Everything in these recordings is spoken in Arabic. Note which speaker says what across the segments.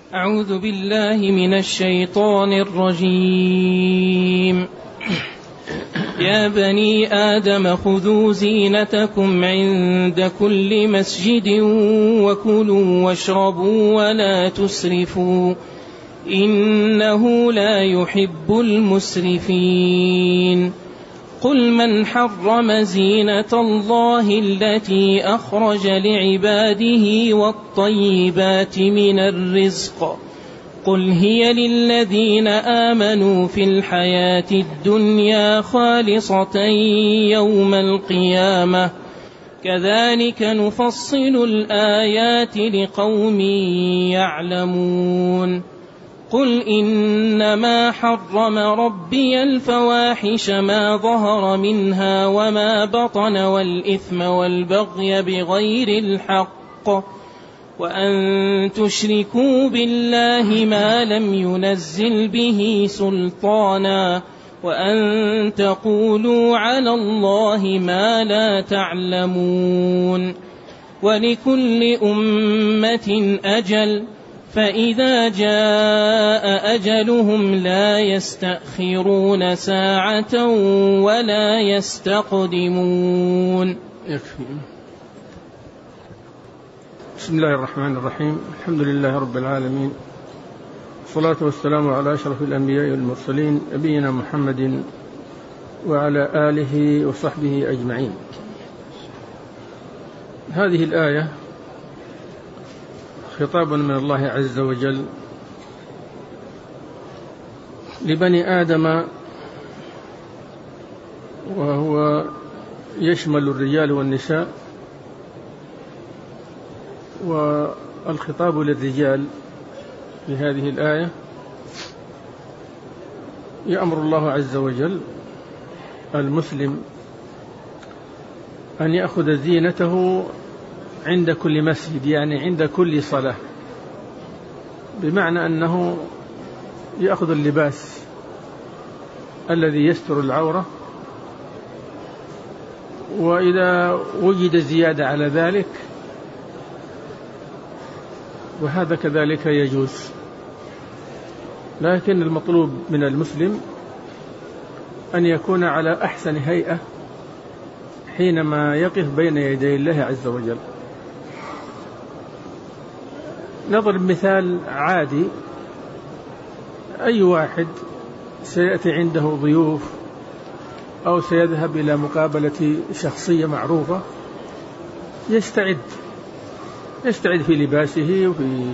Speaker 1: أعوذ بالله من الشيطان الرجيم. يا بني آدم خذوا زينتكم عند كل مسجد وكلوا واشربوا ولا تسرفوا إنه لا يحب المسرفين. قل من حرم زينة الله التي أخرج لعباده والطيبات من الرزق قل هي للذين آمنوا في الحياة الدنيا خالصة يوم القيامة كذلك نفصل الآيات لقوم يعلمون. قل إنما حرم ربي الفواحش ما ظهر منها وما بطن والإثم والبغي بغير الحق وأن تشركوا بالله ما لم ينزل به سلطانا وأن تقولوا على الله ما لا تعلمون. ولكل أمة أجل فإذا جاء أجلهم لا يستأخرون ساعة ولا يستقدمون.
Speaker 2: بسم الله الرحمن الرحيم. الحمد لله رب العالمين، والصلاة والسلام على أشرف الأنبياء والمرسلين نبينا محمد وعلى آله وصحبه أجمعين. هذه الآية خطاب من الله عز وجل لبني آدم، وهو يشمل الرجال والنساء، والخطاب للرجال في هذه الآية يأمر الله عز وجل المسلم أن يأخذ زينته عند كل مسجد، يعني عند كل صلاة، بمعنى أنه يأخذ اللباس الذي يستر العورة، وإذا وجد زيادة على ذلك وهذا كذلك يجوز، لكن المطلوب من المسلم أن يكون على أحسن هيئة حينما يقف بين يدي الله عز وجل. نضرب مثال عادي: أي واحد سيأتي عنده ضيوف أو سيذهب إلى مقابلة شخصية معروفة يستعد في لباسه وفي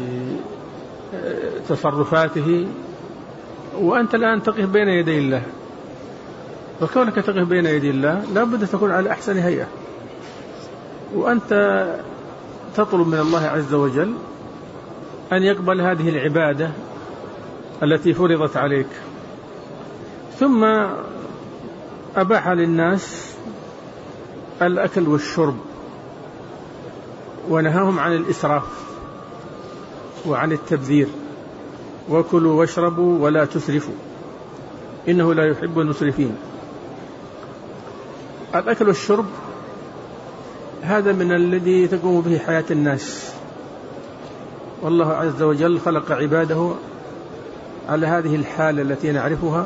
Speaker 2: تصرفاته، وأنت الآن تقف بين يدي الله، وكونك تقف بين يدي الله لا بد تكون على أحسن هيئة، وأنت تطلب من الله عز وجل أن يقبل هذه العبادة التي فرضت عليك. ثم أباح للناس الأكل والشرب ونهاهم عن الإسراف وعن التبذير، وكلوا واشربوا ولا تسرفوا إنه لا يحب المسرفين. الأكل والشرب هذا من الذي تقوم به حياة الناس، والله عز وجل خلق عباده على هذه الحالة التي نعرفها،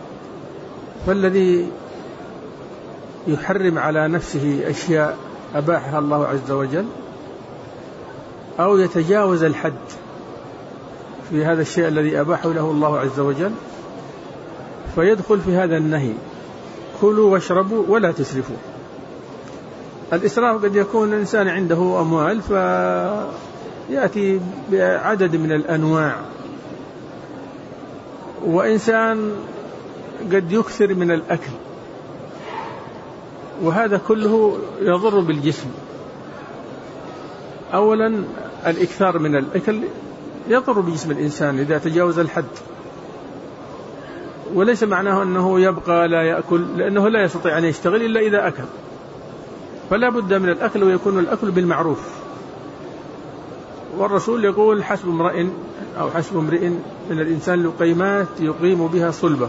Speaker 2: فالذي يحرم على نفسه أشياء أباحها الله عز وجل أو يتجاوز الحد في هذا الشيء الذي أباحه له الله عز وجل فيدخل في هذا النهي: كلوا واشربوا ولا تسرفوا. الإسراف قد يكون الإنسان عنده أموال فيأتي بعدد من الأنواع، وإنسان قد يكثر من الأكل، وهذا كله يضر بالجسم. أولا الإكثار من الأكل يضر بجسم الإنسان إذا تجاوز الحد، وليس معناه أنه يبقى لا يأكل، لأنه لا يستطيع أن يشتغل إلا إذا أكل، فلا بد من الأكل، ويكون الأكل بالمعروف. والرسول يقول: حسب امرئ أو حسب امرئ من الإنسان لقيمات يقيم بها صلبه.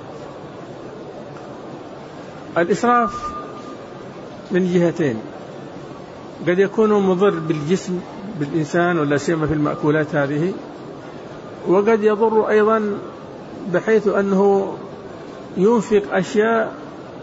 Speaker 2: الإسراف من جهتين: قد يكون مضر بالجسم بالإنسان، ولا سيما في المأكولات هذه، وقد يضر أيضا بحيث أنه ينفق أشياء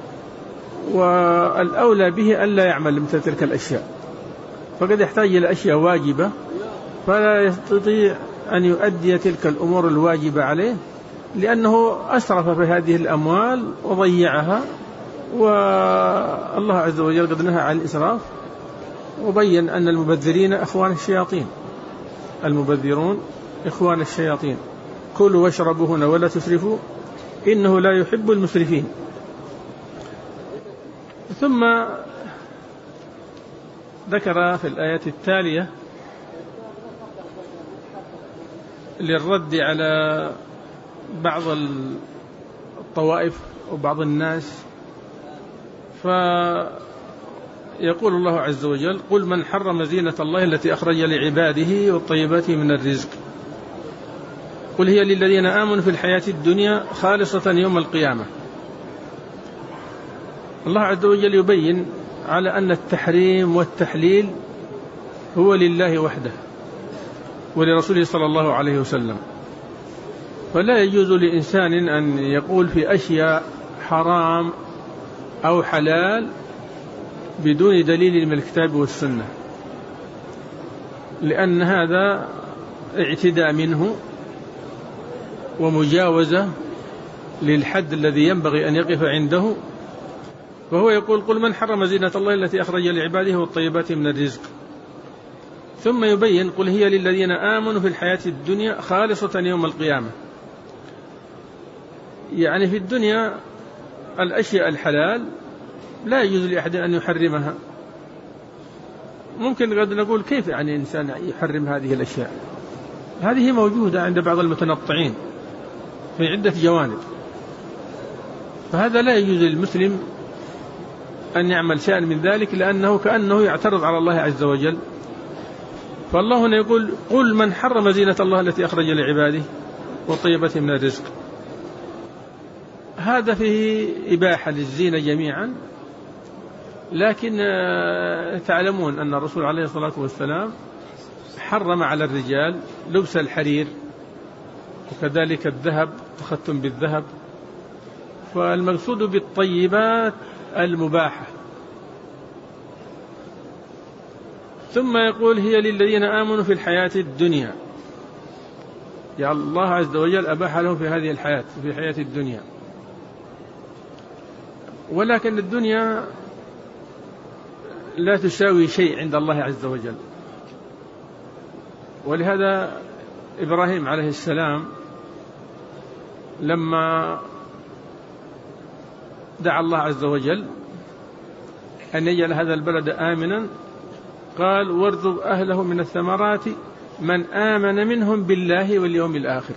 Speaker 2: والأولى به أن لا يعمل مثل تلك الأشياء، فقد يحتاج إلى أشياء واجبة فلا يستطيع أن يؤدي تلك الأمور الواجبة عليه لأنه أسرف في هذه الأموال وضيعها. والله عز وجل قد نهى عن الإسراف وبين أن المبذرين إخوان الشياطين، المبذرون إخوان الشياطين، كلوا واشربوا هنا ولا تسرفوا إنه لا يحب المسرفين. ثم ذكر في الآية التالية للرد على بعض الطوائف وبعض الناس، فيقول الله عز وجل: قل من حرم زينة الله التي أخرج لعباده والطيبات من الرزق قل هي للذين آمنوا في الحياة الدنيا خالصة يوم القيامة. الله عز وجل يبين على أن التحريم والتحليل هو لله وحده ولرسوله صلى الله عليه وسلم، فلا يجوز لإنسان أن يقول في أشياء حرام أو حلال بدون دليل من الكتاب والسنة، لأن هذا اعتداء منه ومجاوزة للحد الذي ينبغي أن يقف عنده. وهو يقول: قل من حرم زينة الله التي أخرج لعباده والطيبات من الرزق. ثم يبين: قل هي للذين آمنوا في الحياة الدنيا خالصة يوم القيامة. يعني في الدنيا الأشياء الحلال لا يجوز لأحد أن يحرمها. ممكن قد نقول: كيف يعني إنسان يحرم هذه الأشياء؟ هذه موجودة عند بعض المتنطعين في عدة جوانب، فهذا لا يجوز للمسلم أن يعمل شيئا من ذلك، لأنه كأنه يعترض على الله عز وجل. فالله هنا يقول: قل من حرم زينة الله التي أخرج لعباده والطيبات من الرزق. هذا فيه إباحة للزينة جميعا، لكن تعلمون أن الرسول عليه الصلاة والسلام حرم على الرجال لبس الحرير وكذلك الذهب، تختم بالذهب. فالمقصود بالطيبات المباحة. ثم يقول: هي للذين آمنوا في الحياة الدنيا. يا الله عز وجل أباح لهم في هذه الحياة، في حياة الدنيا. ولكن الدنيا لا تساوي شيء عند الله عز وجل، ولهذا إبراهيم عليه السلام لما دعا الله عز وجل أن يجعل هذا البلد آمنا قال: وارزق أهله من الثمرات من آمن منهم بالله واليوم الآخر.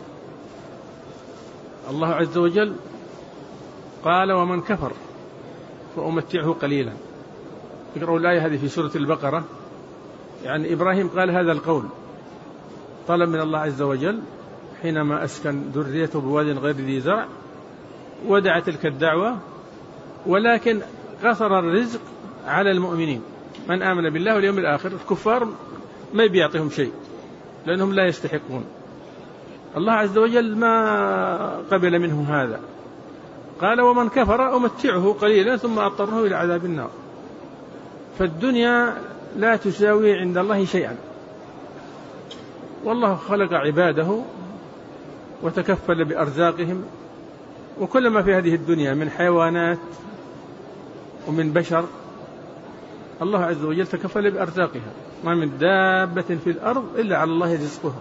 Speaker 2: الله عز وجل قال: ومن كفر فأمتعه قليلا. اقرأوا الآية هذه في سورة البقرة. يعني إبراهيم قال هذا القول، طلب من الله عز وجل حينما أسكن ذريته بواد غير ذي زرع، ودعا تلك الدعوة، ولكن قصر الرزق على المؤمنين من آمن بالله واليوم الآخر. الكفار ما بيعطيهم شيء لأنهم لا يستحقون. الله عز وجل ما قبل منه هذا، قال: ومن كفر أمتعه قليلا ثم أضطره إلى عذاب النار. فالدنيا لا تساوي عند الله شيئا، والله خلق عباده وتكفل بأرزاقهم، وكل ما في هذه الدنيا من حيوانات ومن بشر الله عز وجل تكفل بأرزاقها. ما من دابة في الأرض إلا على الله رزقها.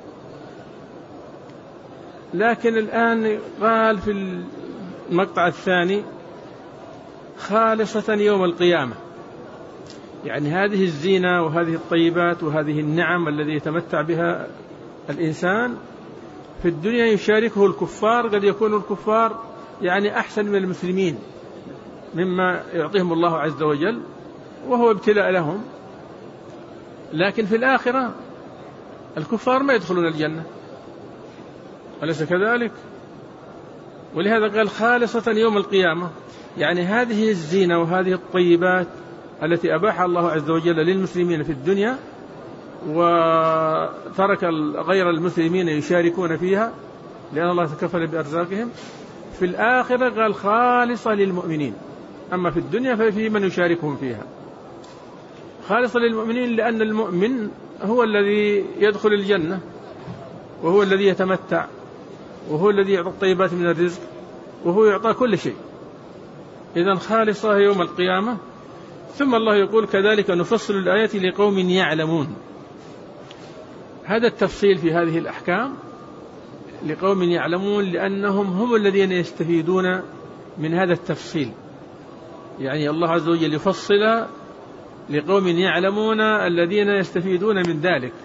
Speaker 2: لكن الآن قال في المقطع الثاني: خالصة يوم القيامة. يعني هذه الزينة وهذه الطيبات وهذه النعم الذي يتمتع بها الإنسان في الدنيا يشاركه الكفار. قد يكون الكفار يعني أحسن من المسلمين مما يعطيهم الله عز وجل، وهو ابتلاء لهم. لكن في الآخرة الكفار ما يدخلون الجنة، أليس كذلك؟ ولهذا قال: خالصة يوم القيامة. يعني هذه الزينة وهذه الطيبات التي أباحها الله عز وجل للمسلمين في الدنيا وترك غير المسلمين يشاركون فيها لأن الله تكفل بأرزاقهم، في الآخرة قال خالصة للمؤمنين. أما في الدنيا ففي من يشاركهم فيها. خالصة للمؤمنين لأن المؤمن هو الذي يدخل الجنة، وهو الذي يتمتع، وهو الذي يعطى الطيبات من الرزق، وهو يعطى كل شيء. إذن خالصة يوم القيامة. ثم الله يقول كذلك نفصل الآيات لقوم يعلمون. هذا التفصيل في هذه الأحكام لقوم يعلمون، لأنهم هم الذين يستفيدون من هذا التفصيل. يعني الله عز وجل يفصل لقوم يعلمون الذين يستفيدون من ذلك.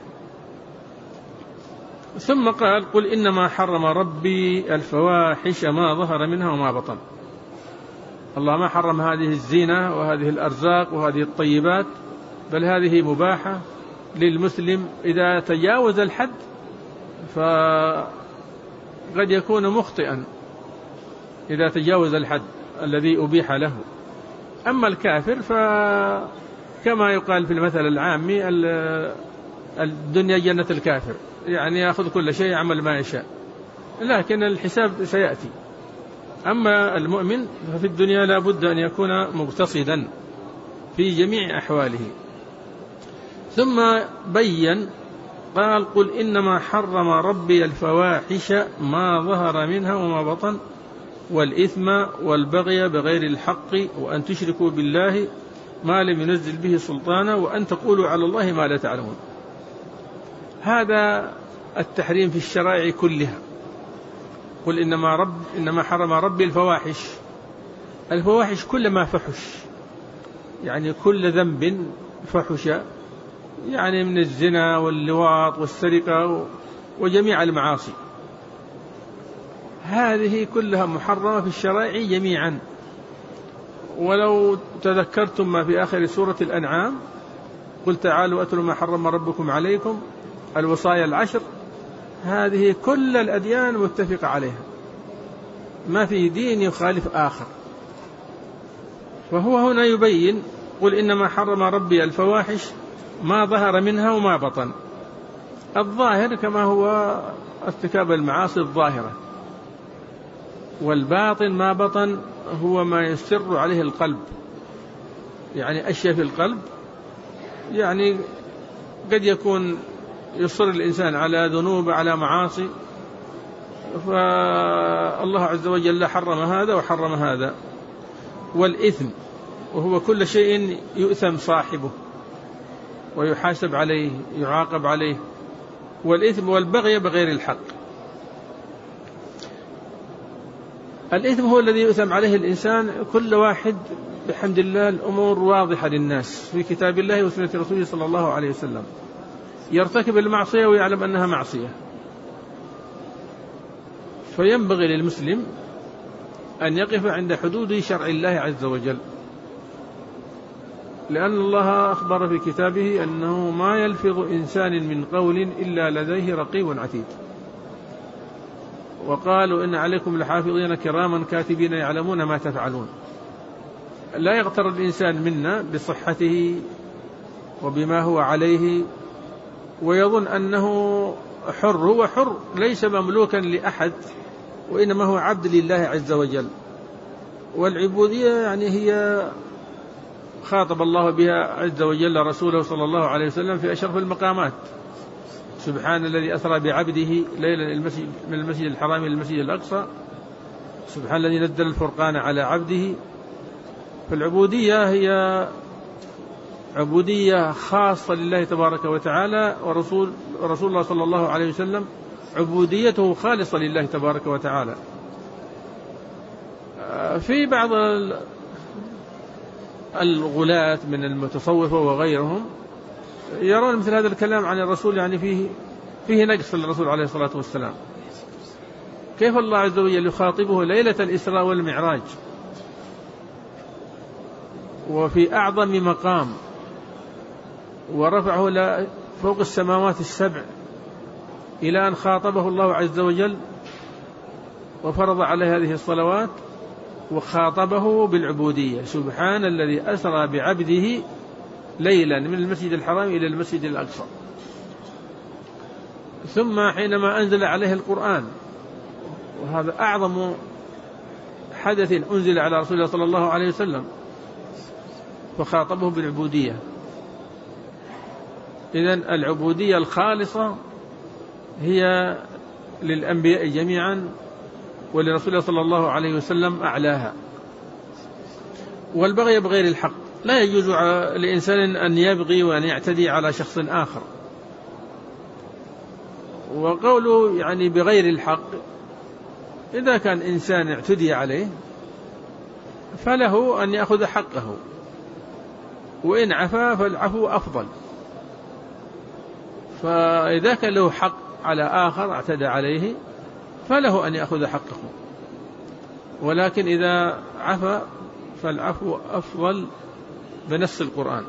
Speaker 2: ثم قال قل إنما حرم ربي الفواحش ما ظهر منها وما بطن. الله ما حرم هذه الزينة وهذه الأرزاق وهذه الطيبات، بل هذه مباحة للمسلم إذا تجاوز الحد فقد يكون مخطئا إذا تجاوز الحد الذي أبيح له. أما الكافر فكما يقال في المثل العامي الدنيا جنة الكافر، يعني يأخذ كل شيء يعمل ما يشاء، لكن الحساب سيأتي. أما المؤمن ففي الدنيا لا بد أن يكون مقتصدا في جميع أحواله. ثم بين قال قل إنما حرم ربي الفواحش ما ظهر منها وما بطن والإثم والبغي بغير الحق وأن تشركوا بالله ما لم ينزل به سلطانا وأن تقولوا على الله ما لا تعلمون. هذا التحريم في الشرائع كلها. قل إنما حرم ربي الفواحش. الفواحش كل ما فحش، يعني كل ذنب فحش، يعني من الزنا واللواط والسرقة وجميع المعاصي، هذه كلها محرمة في الشرائع جميعا. ولو تذكرتم ما في آخر سورة الأنعام قل تعالوا أتلوا ما حرم ربكم عليكم الوصايا 10، هذه كل الأديان متفقة عليها، ما في دين يخالف آخر. وهو هنا يبين قل إنما حرم ربي الفواحش ما ظهر منها وما بطن. الظاهر كما هو ارتكاب المعاصي الظاهرة، والباطن ما بطن هو ما يسر عليه القلب، يعني أشياء في القلب، يعني قد يكون يصر الإنسان على ذنوب على معاصي، فالله عز وجل حرم هذا وحرم هذا. والإثم وهو كل شيء يؤثم صاحبه ويحاسب عليه يعاقب عليه. والإثم والبغي بغير الحق. الإثم هو الذي يؤثم عليه الإنسان، كل واحد بحمد الله الأمور واضحة للناس في كتاب الله وسنة رسوله صلى الله عليه وسلم، يرتكب المعصية ويعلم أنها معصية. فينبغي للمسلم أن يقف عند حدود شرع الله عز وجل، لأن الله أخبر في كتابه أنه ما يلفظ إنسان من قول إلا لديه رقيب عتيد. وقالوا إن عليكم لحافظين كراما كاتبين يعلمون ما تفعلون. لا يغتر الإنسان منا بصحته وبما هو عليه ويظن أنه حر. هو حر، ليس مملوكا لأحد، وإنما هو عبد لله عز وجل. والعبودية يعني هي خاطب الله بها عز وجل رسوله صلى الله عليه وسلم في أشرف المقامات. سبحان الذي أسرى بعبده ليلا من المسجد الحرام إلى المسجد الأقصى، سبحان الذي نزل الفرقان على عبده. فالعبودية هي عبودية خاصة لله تبارك وتعالى، ورسول الله صلى الله عليه وسلم عبوديته خالصة لله تبارك وتعالى. في بعض الغلاة من المتصوفة وغيرهم يرون مثل هذا الكلام عن الرسول، يعني فيه نقص للرسول عليه الصلاة والسلام. كيف الله عز وجل يخاطبه ليلة الإسراء والمعراج وفي أعظم مقام، ورفعه فوق السماوات السبع، إلى أن خاطبه الله عز وجل وفرض عليه هذه الصلوات وخاطبه بالعبودية. سبحان الذي أسرى بعبده ليلا من المسجد الحرام إلى المسجد الأقصى. ثم حينما أنزل عليه القرآن، وهذا أعظم حدث أنزل على رسول الله صلى الله عليه وسلم، فخاطبه بالعبودية. إذن العبودية الخالصة هي للأنبياء جميعا، ولرسول الله صلى الله عليه وسلم أعلاها. والبغي بغير الحق، لا يجوز لإنسان أن يبغي وأن يعتدي على شخص آخر. وقوله يعني بغير الحق، إذا كان إنسان اعتدي عليه فله أن يأخذ حقه، وإن عفا فالعفو أفضل. فإذا كان له حق على آخر اعتدى عليه فله أن يأخذ حقه، ولكن إذا عفا فالعفو أفضل بنص القرآن.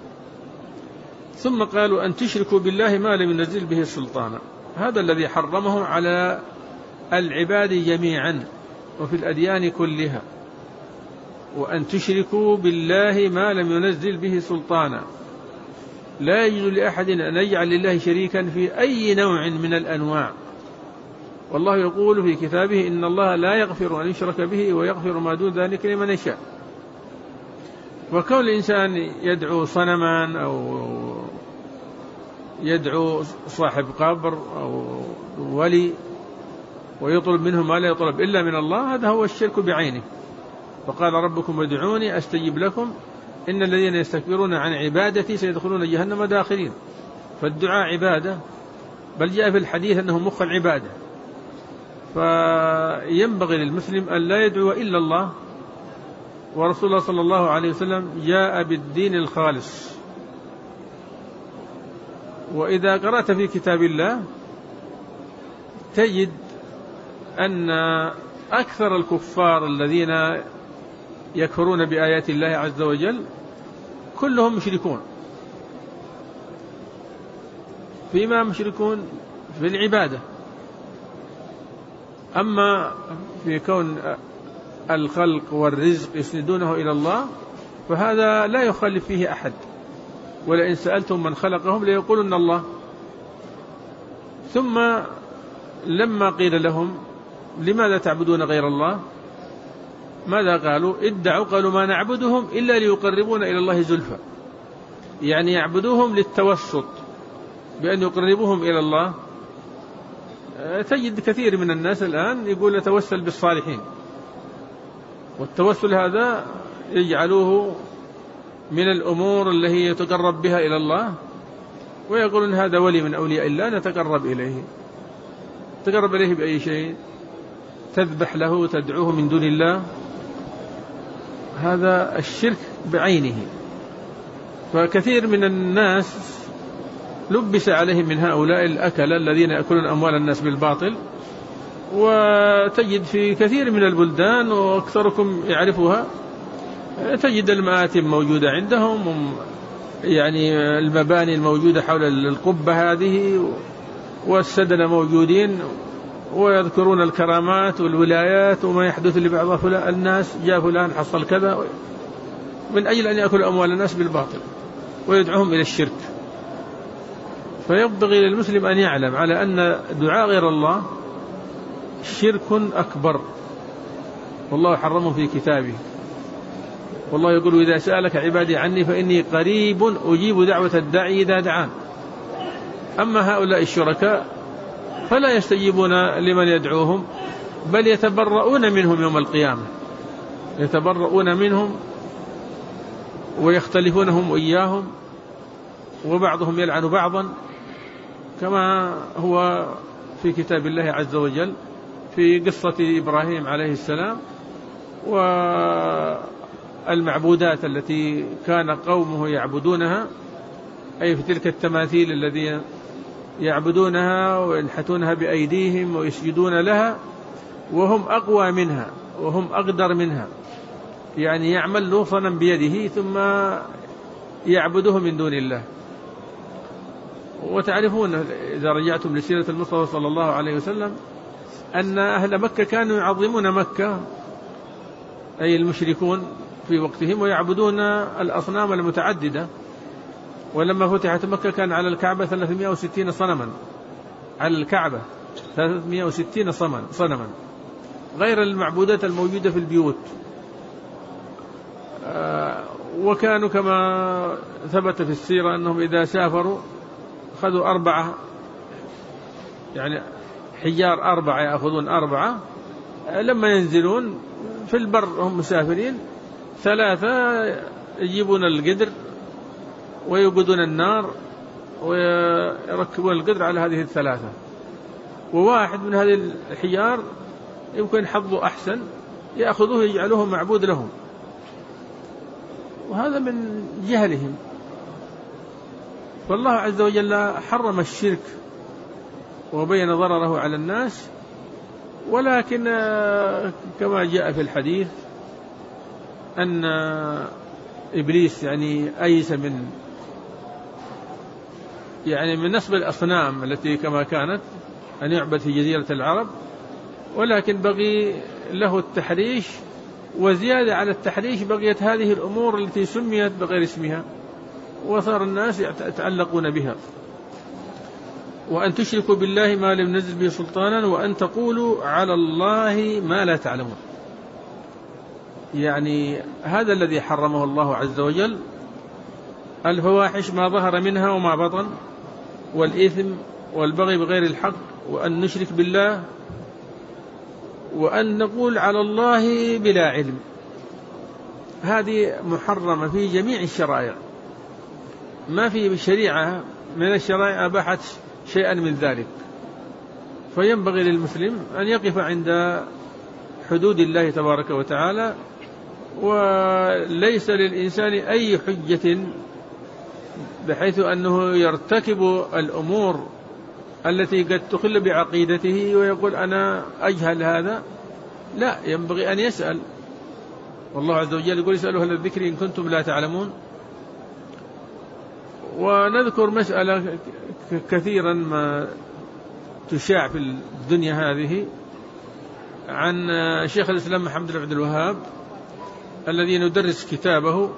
Speaker 2: ثم قالوا أن تشركوا بالله ما لم ينزل به سلطانا، هذا الذي حرمه على العباد جميعا وفي الأديان كلها، وأن تشركوا بالله ما لم ينزل به سلطانا. لا يجوز لأحد أن يجعل لله شريكا في أي نوع من الأنواع، والله يقول في كتابه إن الله لا يغفر أن يشرك به ويغفر ما دون ذلك لمن يشاء. وكون الإنسان يدعو صنما أو يدعو صاحب قبر أو ولي ويطلب منه ما لا يطلب إلا من الله، هذا هو الشرك بعينه. وقال ربكم ادعوني أستجب لكم إن الذين يستكبرون عن عبادتي سيدخلون جهنم داخرين. فالدعاء عبادة، بل جاء في الحديث أنه مخ العبادة. فينبغي للمسلم أن لا يدعو إلا الله، ورسول الله صلى الله عليه وسلم جاء بالدين الخالص. وإذا قرأت في كتاب الله تجد أن أكثر الكفار الذين يكفرون بآيات الله عز وجل كلهم مشركون. فيما مشركون في العبادة، أما في كون الخلق والرزق يسندونه إلى الله فهذا لا يخالف فيه أحد. ولئن سألتم من خلقهم ليقولن الله. ثم لما قيل لهم لماذا تعبدون غير الله، ماذا قالوا؟ قالوا ما نعبدهم إلا ليقربونا إلى الله زلفى، يعني يعبدوهم للتوسط بأن يقربوهم إلى الله. تجد كثير من الناس الآن يقول نتوسل بالصالحين، والتوسل هذا يجعلوه من الأمور التي يتقرب بها إلى الله، ويقولون هذا ولي من أولياء الله نتقرب إليه. تقرب إليه بأي شيء؟ تذبح له، تدعوه من دون الله، هذا الشرك بعينه. فكثير من الناس لبس عليهم من هؤلاء الأكل الذين يأكلون أموال الناس بالباطل. وتجد في كثير من البلدان وأكثركم يعرفها، تجد المآتم موجودة عندهم، يعني المباني الموجودة حول القبة هذه، والسدنة موجودين، ويذكرون الكرامات والولايات وما يحدث لبعض الناس، جاء فلان حصل كذا، من أجل أن يأكل أموال الناس بالباطل ويدعوهم إلى الشرك. فينبغي للمسلم أن يعلم على أن دعاء غير الله شرك أكبر، والله حرمه في كتابه. والله يقول إذا سألك عبادي عني فإني قريب أجيب دعوة الداعي إذا دعان. أما هؤلاء الشركاء فلا يستجيبون لمن يدعوهم، بل يتبرؤون منهم يوم القيامة، يتبرؤون منهم ويختلفونهم وإياهم، وبعضهم يلعن بعضا، كما هو في كتاب الله عز وجل في قصة إبراهيم عليه السلام والمعبودات التي كان قومه يعبدونها، أي في تلك التماثيل الذين يعبدونها وينحتونها بأيديهم ويسجدون لها وهم أقوى منها وهم أقدر منها، يعني يعمل له صنم بيده ثم يعبده من دون الله. وتعرفون إذا رجعتم لسيرة المصطفى صلى الله عليه وسلم أن أهل مكة كانوا يعظمون مكة، أي المشركون في وقتهم، ويعبدون الأصنام المتعددة. ولما فتحت مكة كان على الكعبة 360 صنما، على الكعبة 360 صنما غير المعبودات الموجودة في البيوت. وكانوا كما ثبت في السيرة أنهم إذا سافروا أخذوا 4 يعني حجار 4 يأخذون 4 لما ينزلون في البر هم مسافرين 3 يجيبون القدر ويوقدون النار ويركبون القدر على هذه 3 وواحد من هذه الحجار يمكن حظه أحسن يأخذوه يجعلوه معبود لهم. وهذا من جهلهم. فالله عز وجل حرم الشرك وبين ضرره على الناس، ولكن كما جاء في الحديث أن إبليس يعني أيس من نصب الأصنام التي كما كانت أن يعبد في جزيرة العرب، ولكن بقي له التحريش، وزيادة على التحريش بقيت هذه الأمور التي سميت بغير اسمها وصار الناس يتعلقون بها. وأن تشركوا بالله ما لم ينزل به سلطانا وأن تقولوا على الله ما لا تعلمون. يعني هذا الذي حرمه الله عز وجل، الفواحش ما ظهر منها وما بطن، والإثم والبغي بغير الحق، وأن نشرك بالله، وأن نقول على الله بلا علم. هذه محرمة في جميع الشرائع، ما في شريعة من الشرائع أباحت شيئا من ذلك. فينبغي للمسلم أن يقف عند حدود الله تبارك وتعالى، وليس للإنسان أي حجة بحيث أنه يرتكب الأمور التي قد تخل بعقيدته ويقول أنا أجهل هذا. لا، ينبغي أن يسأل، والله عز وجل يقول اسألوا أهل الذكر إن كنتم لا تعلمون. ونذكر مسألة كثيرا ما تشاع في الدنيا هذه عن شيخ الإسلام محمد بن عبد الوهاب الذي ندرس كتابه،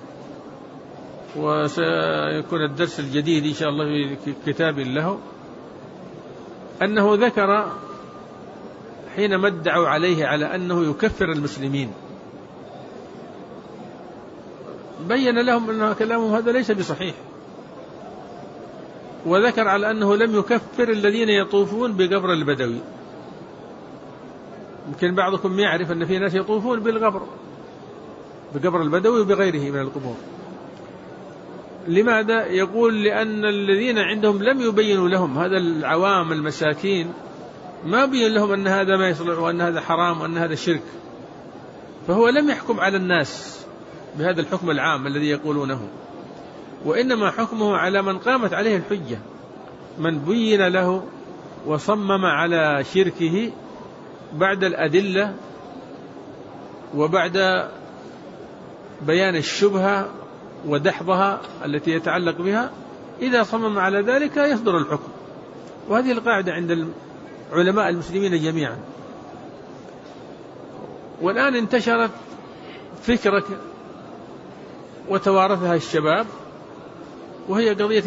Speaker 2: وسيكون الدرس الجديد إن شاء الله في كتاب له، أنه ذكر حينما ادعوا عليه على أنه يكفر المسلمين، بين لهم أن كلامهم هذا ليس بصحيح، وذكر على أنه لم يكفر الذين يطوفون بقبر البدوي. يمكن بعضكم يعرف أن في ناس يطوفون بقبر البدوي وبغيره من القبور. لماذا؟ يقول لأن الذين عندهم لم يبينوا لهم، هذا العوام المساكين ما بين لهم أن هذا ما يصلح وأن هذا حرام وأن هذا شرك، فهو لم يحكم على الناس بهذا الحكم العام الذي يقولونه، وإنما حكمه على من قامت عليه الحجة، من بين له وصمم على شركه بعد الأدلة وبعد بيان الشبهة ودحضها التي يتعلق بها، إذا صمم على ذلك يصدر الحكم. وهذه القاعدة عند علماء المسلمين جميعا. والآن انتشرت فكرة وتوارثها الشباب، وهي قضية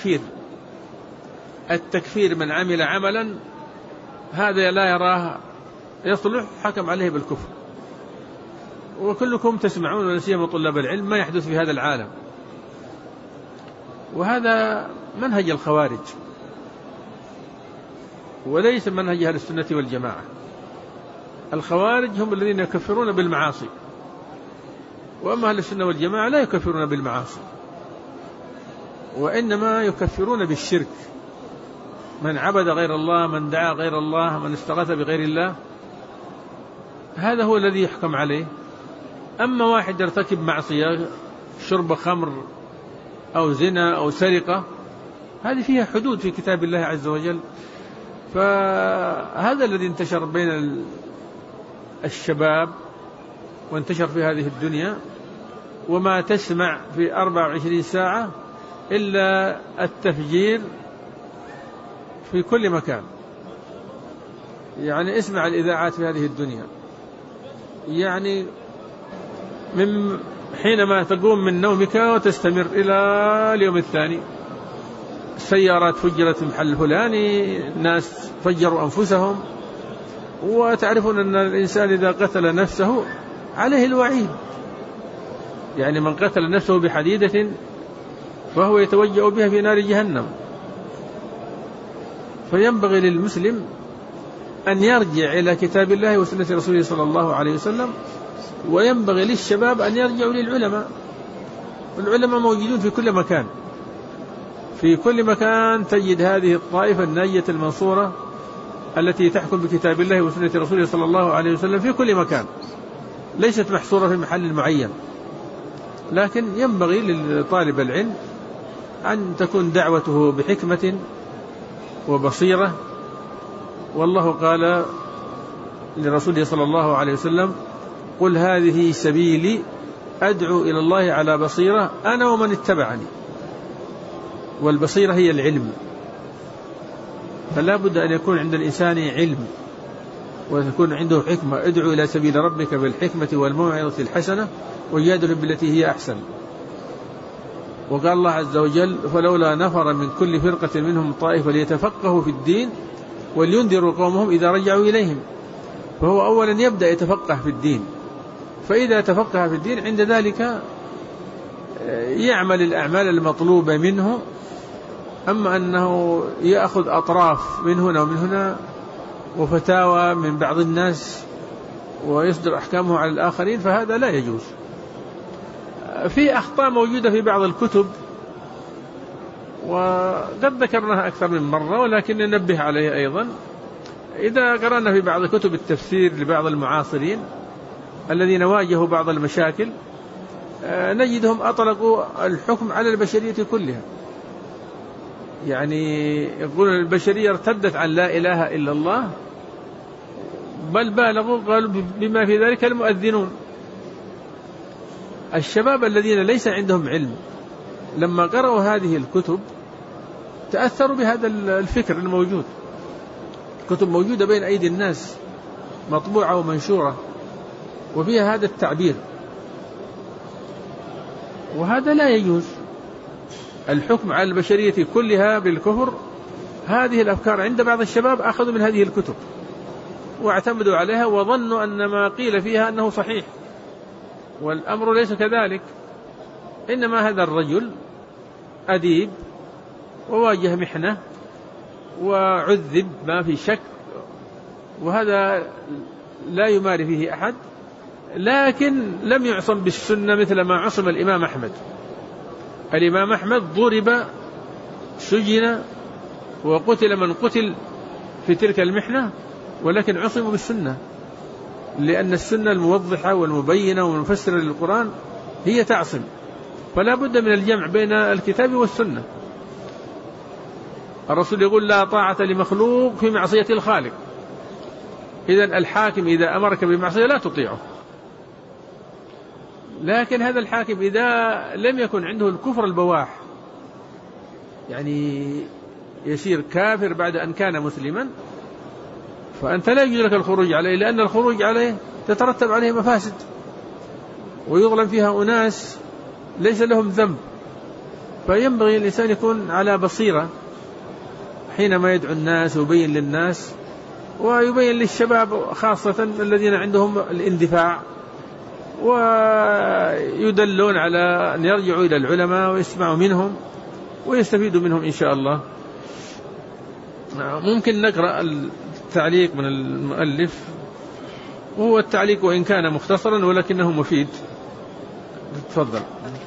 Speaker 2: التكفير من عمل عملا هذا لا يراه يصلح حكم عليه بالكفر. وكلكم تسمعون ولا سيما طلاب العلم ما يحدث في هذا العالم، وهذا منهج الخوارج وليس منهج أهل السنة والجماعة. الخوارج هم الذين يكفرون بالمعاصي، وأما أهل السنة والجماعة لا يكفرون بالمعاصي، وإنما يكفرون بالشرك. من عبد غير الله، من دعا غير الله، من استغاث بغير الله، هذا هو الذي يحكم عليه. أما واحد يرتكب معصية، شرب خمر أو زنا أو سرقة، هذه فيها حدود في كتاب الله عز وجل. فهذا الذي انتشر بين الشباب وانتشر في هذه الدنيا، وما تسمع في 24 ساعة إلا التفجير في كل مكان. يعني اسمع الإذاعات في هذه الدنيا، يعني من حينما تقوم من نومك وتستمر إلى اليوم الثاني سيارات فجرت في محل فلاني، ناس فجروا أنفسهم. وتعرفون أن الإنسان إذا قتل نفسه عليه الوعيد، يعني من قتل نفسه بحديدة فهو يتوجأ بها في نار جهنم. فينبغي للمسلم أن يرجع إلى كتاب الله وسنة رسوله صلى الله عليه وسلم، وينبغي للشباب أن يرجعوا للعلماء. العلماء موجودون في كل مكان، في كل مكان تجد هذه الطائفة الناجية المنصورة التي تحكم بكتاب الله وسنة رسوله صلى الله عليه وسلم في كل مكان، ليست محصورة في محل معين. لكن ينبغي لطالب العلم أن تكون دعوته بحكمة وبصيرة. والله قال لرسوله صلى الله عليه وسلم: قل هذه سبيلي أدعو إلى الله على بصيرة أنا ومن اتبعني. والبصيرة هي العلم، فلا بد أن يكون عند الإنسان علم وتكون عنده حكمة. ادعو إلى سبيل ربك بالحكمة والموعظة الحسنة وجادلهم بالتي هي أحسن. وقال الله عز وجل: فلولا نفر من كل فرقة منهم طائفة ليتفقهوا في الدين ولينذروا قومهم إذا رجعوا إليهم. فهو أولا يبدأ يتفقه في الدين، فإذا تفقه في الدين عند ذلك يعمل الأعمال المطلوبة منه. أما أنه يأخذ أطراف من هنا ومن هنا وفتاوى من بعض الناس ويصدر أحكامه على الآخرين فهذا لا يجوز. في أخطاء موجودة في بعض الكتب وقد ذكرناها أكثر من مرة، ولكن ننبه عليها أيضا. إذا قرأنا في بعض كتب التفسير لبعض المعاصرين الذين واجهوا بعض المشاكل نجدهم أطلقوا الحكم على البشرية كلها، يعني يقولون البشرية ارتدت عن لا إله إلا الله، بل بالغوا قالوا بما في ذلك المؤذنون. الشباب الذين ليس عندهم علم لما قرأوا هذه الكتب تأثروا بهذا الفكر الموجود. كتب موجودة بين أيدي الناس مطبوعة ومنشورة وفيها هذا التعبير، وهذا لا يجوز. الحكم على البشرية كلها بالكفر، هذه الأفكار عند بعض الشباب أخذوا من هذه الكتب واعتمدوا عليها وظنوا أن ما قيل فيها أنه صحيح، والأمر ليس كذلك. إنما هذا الرجل أديب وواجه محنة وعذب ما في شك، وهذا لا يماري فيه أحد، لكن لم يعصم بالسنة مثل ما عصم الإمام أحمد. الإمام أحمد ضرب، سجن، وقتل من قتل في تلك المحنة، ولكن عصموا بالسنة، لأن السنة الموضحة والمبينة والمفسرة للقرآن هي تعصم. فلا بد من الجمع بين الكتاب والسنة. الرسول يقول: لا طاعة لمخلوق في معصية الخالق. إذن الحاكم إذا أمرك بمعصية لا تطيعه، لكن هذا الحاكم إذا لم يكن عنده الكفر البواح، يعني يصير كافر بعد أن كان مسلما، فأنت لا يجوز لك الخروج عليه، لأن الخروج عليه تترتب عليه مفاسد ويظلم فيها أناس ليس لهم ذنب. فينبغي الإنسان يكون على بصيرة حينما يدعو الناس ويبين للناس، ويبين للشباب خاصة الذين عندهم الاندفاع، ويدلون على أن يرجعوا إلى العلماء ويسمعوا منهم ويستفيدوا منهم إن شاء الله. ممكن نقرأ التعليق من المؤلف، وهو التعليق وإن كان مختصرا ولكنه مفيد. تفضل.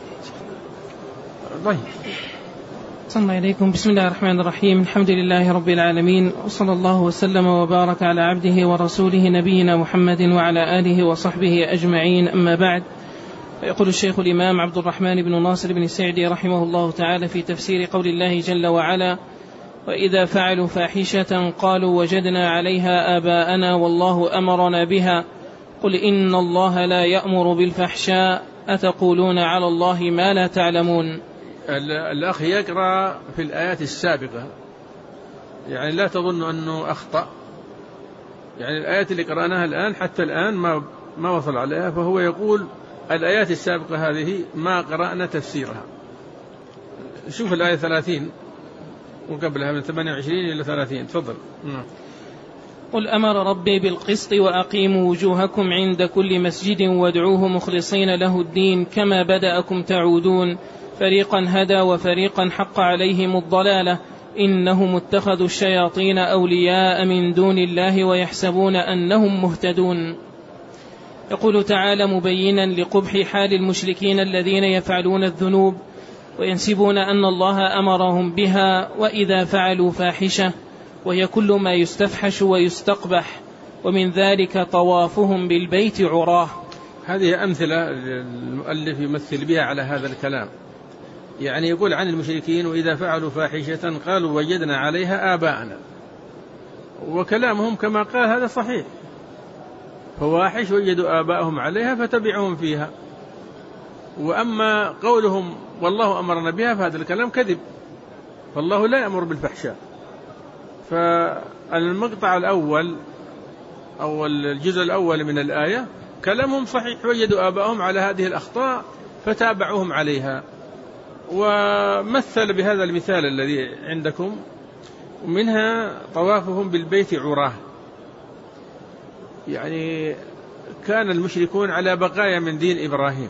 Speaker 2: طيب.
Speaker 1: صلى الله عليكم. بسم الله الرحمن الرحيم. الحمد لله رب العالمين، وصلى الله وسلم وبارك على عبده ورسوله نبينا محمد وعلى آله وصحبه أجمعين، أما بعد. يقول الشيخ الإمام عبد الرحمن بن ناصر بن سعدي رحمه الله تعالى في تفسير قول الله جل وعلا: وإذا فعلوا فاحشة قالوا وجدنا عليها آباءنا والله أمرنا بها قل إن الله لا يأمر بالفحشاء أتقولون على الله ما لا تعلمون.
Speaker 2: الأخ يقرأ في الآيات السابقة، يعني لا تظن أنه أخطأ، يعني الآيات اللي قرأناها الآن حتى الآن ما وصل عليها، فهو يقول الآيات السابقة هذه ما قرأنا تفسيرها. شوف الآية 30: وقبلها من 28 إلى 30. تفضل.
Speaker 1: قل أمر ربي بالقسط وأقيموا وجوهكم عند كل مسجد وادعوه مخلصين له الدين كما بدأكم تعودون فريقا هدى وفريقا حق عليهم الضلالة إنهم اتخذوا الشياطين أولياء من دون الله ويحسبون أنهم مهتدون. يقول تعالى مبينا لقبح حال المشركين الذين يفعلون الذنوب وينسبون أن الله أمرهم بها وإذا فعلوا فاحشة وهي كل ما يستفحش ويستقبح ومن ذلك طوافهم بالبيت عراه.
Speaker 2: هذه أمثلة المؤلف يمثل بها على هذا الكلام. يعني يقول عن المشركين وإذا فعلوا فاحشة قالوا وجدنا عليها آباءنا، وكلامهم كما قال هذا صحيح، فواحش وجدوا آباءهم عليها فتبعهم فيها. وأما قولهم والله أمرنا بها فهذا الكلام كذب، فالله لا يأمر بالفحشاء. فالمقطع الأول أو الجزء الأول من الآية كلامهم صحيح، وجدوا آباءهم على هذه الأخطاء فتابعوهم عليها. ومثل بهذا المثال الذي عندكم ومنها طوافهم بالبيت عراه. يعني كان المشركون على بقايا من دين إبراهيم،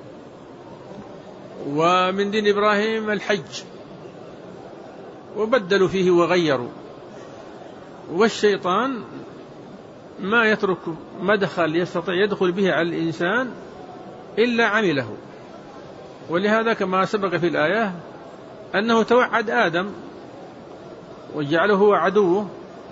Speaker 2: ومن دين إبراهيم الحج، وبدلوا فيه وغيروا، والشيطان ما يترك مدخل يستطيع يدخل به على الإنسان إلا عمله. ولهذا كما سبق في الآية أنه توعد آدم وجعله هو عدوه،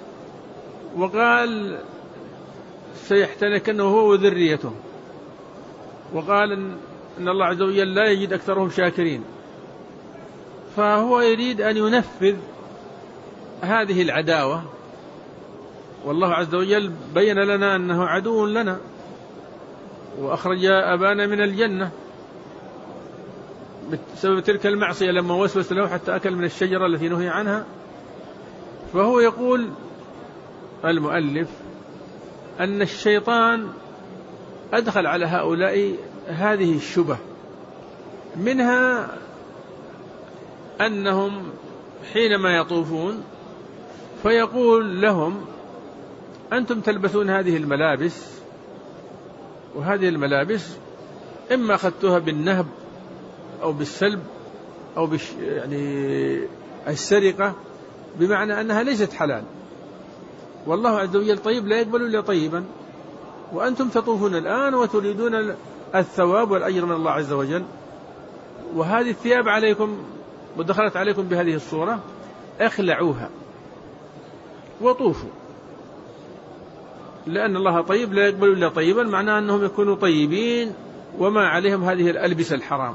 Speaker 2: وقال سيحتنكنه هو وذريته، وقال إن الله عز وجل لا يجد أكثرهم شاكرين. فهو يريد أن ينفذ هذه العداوة، والله عز وجل بين لنا أنه عدو لنا وأخرج أبانا من الجنة بسبب تلك المعصية لما وسوس له حتى أكل من الشجرة التي نهي عنها. فهو يقول المؤلف أن الشيطان أدخل على هؤلاء هذه الشبه، منها أنهم حينما يطوفون فيقول لهم أنتم تلبسون هذه الملابس، وهذه الملابس إما أخذتها بالنهب أو بالسلب أو يعني السرقة، بمعنى أنها ليست حلال، والله عز وجل طيب لا يقبل إلا طيبا، وأنتم تطوفون الآن وتريدون الثواب والأجر من الله عز وجل، وهذه الثياب عليكم ودخلت عليكم بهذه الصورة، اخلعوها وطوفوا، لأن الله طيب لا يقبل إلا طيبا، معناه أنهم يكونوا طيبين وما عليهم هذه الألبسة الحرام.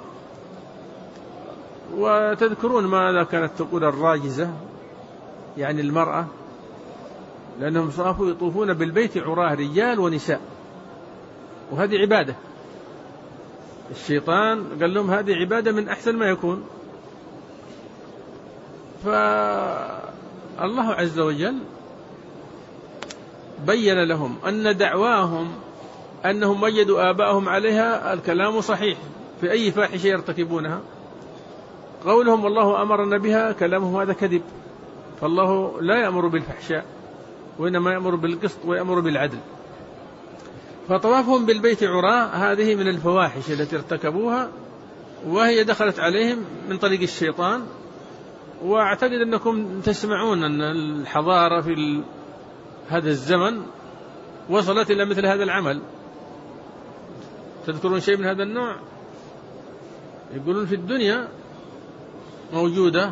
Speaker 2: وتذكرون ماذا كانت تقول الراجزة، يعني المرأة، لأنهم صافوا يطوفون بالبيت عراه رجال ونساء، وهذه عبادة. الشيطان قال لهم هذه عبادة من أحسن ما يكون. فالله عز وجل بين لهم أن دعواهم أنهم وجدوا آباءهم عليها الكلام صحيح في أي فاحشة يرتكبونها. قولهم والله أمرنا بها كلامهم هذا كذب، فالله لا يأمر بالفحشاء وإنما يأمر بالقسط ويأمر بالعدل. فطوافهم بالبيت عراة هذه من الفواحش التي ارتكبوها، وهي دخلت عليهم من طريق الشيطان. وأعتقد أنكم تسمعون أن الحضارة في هذا الزمن وصلت إلى مثل هذا العمل. تذكرون شيء من هذا النوع؟ يقولون في الدنيا موجودة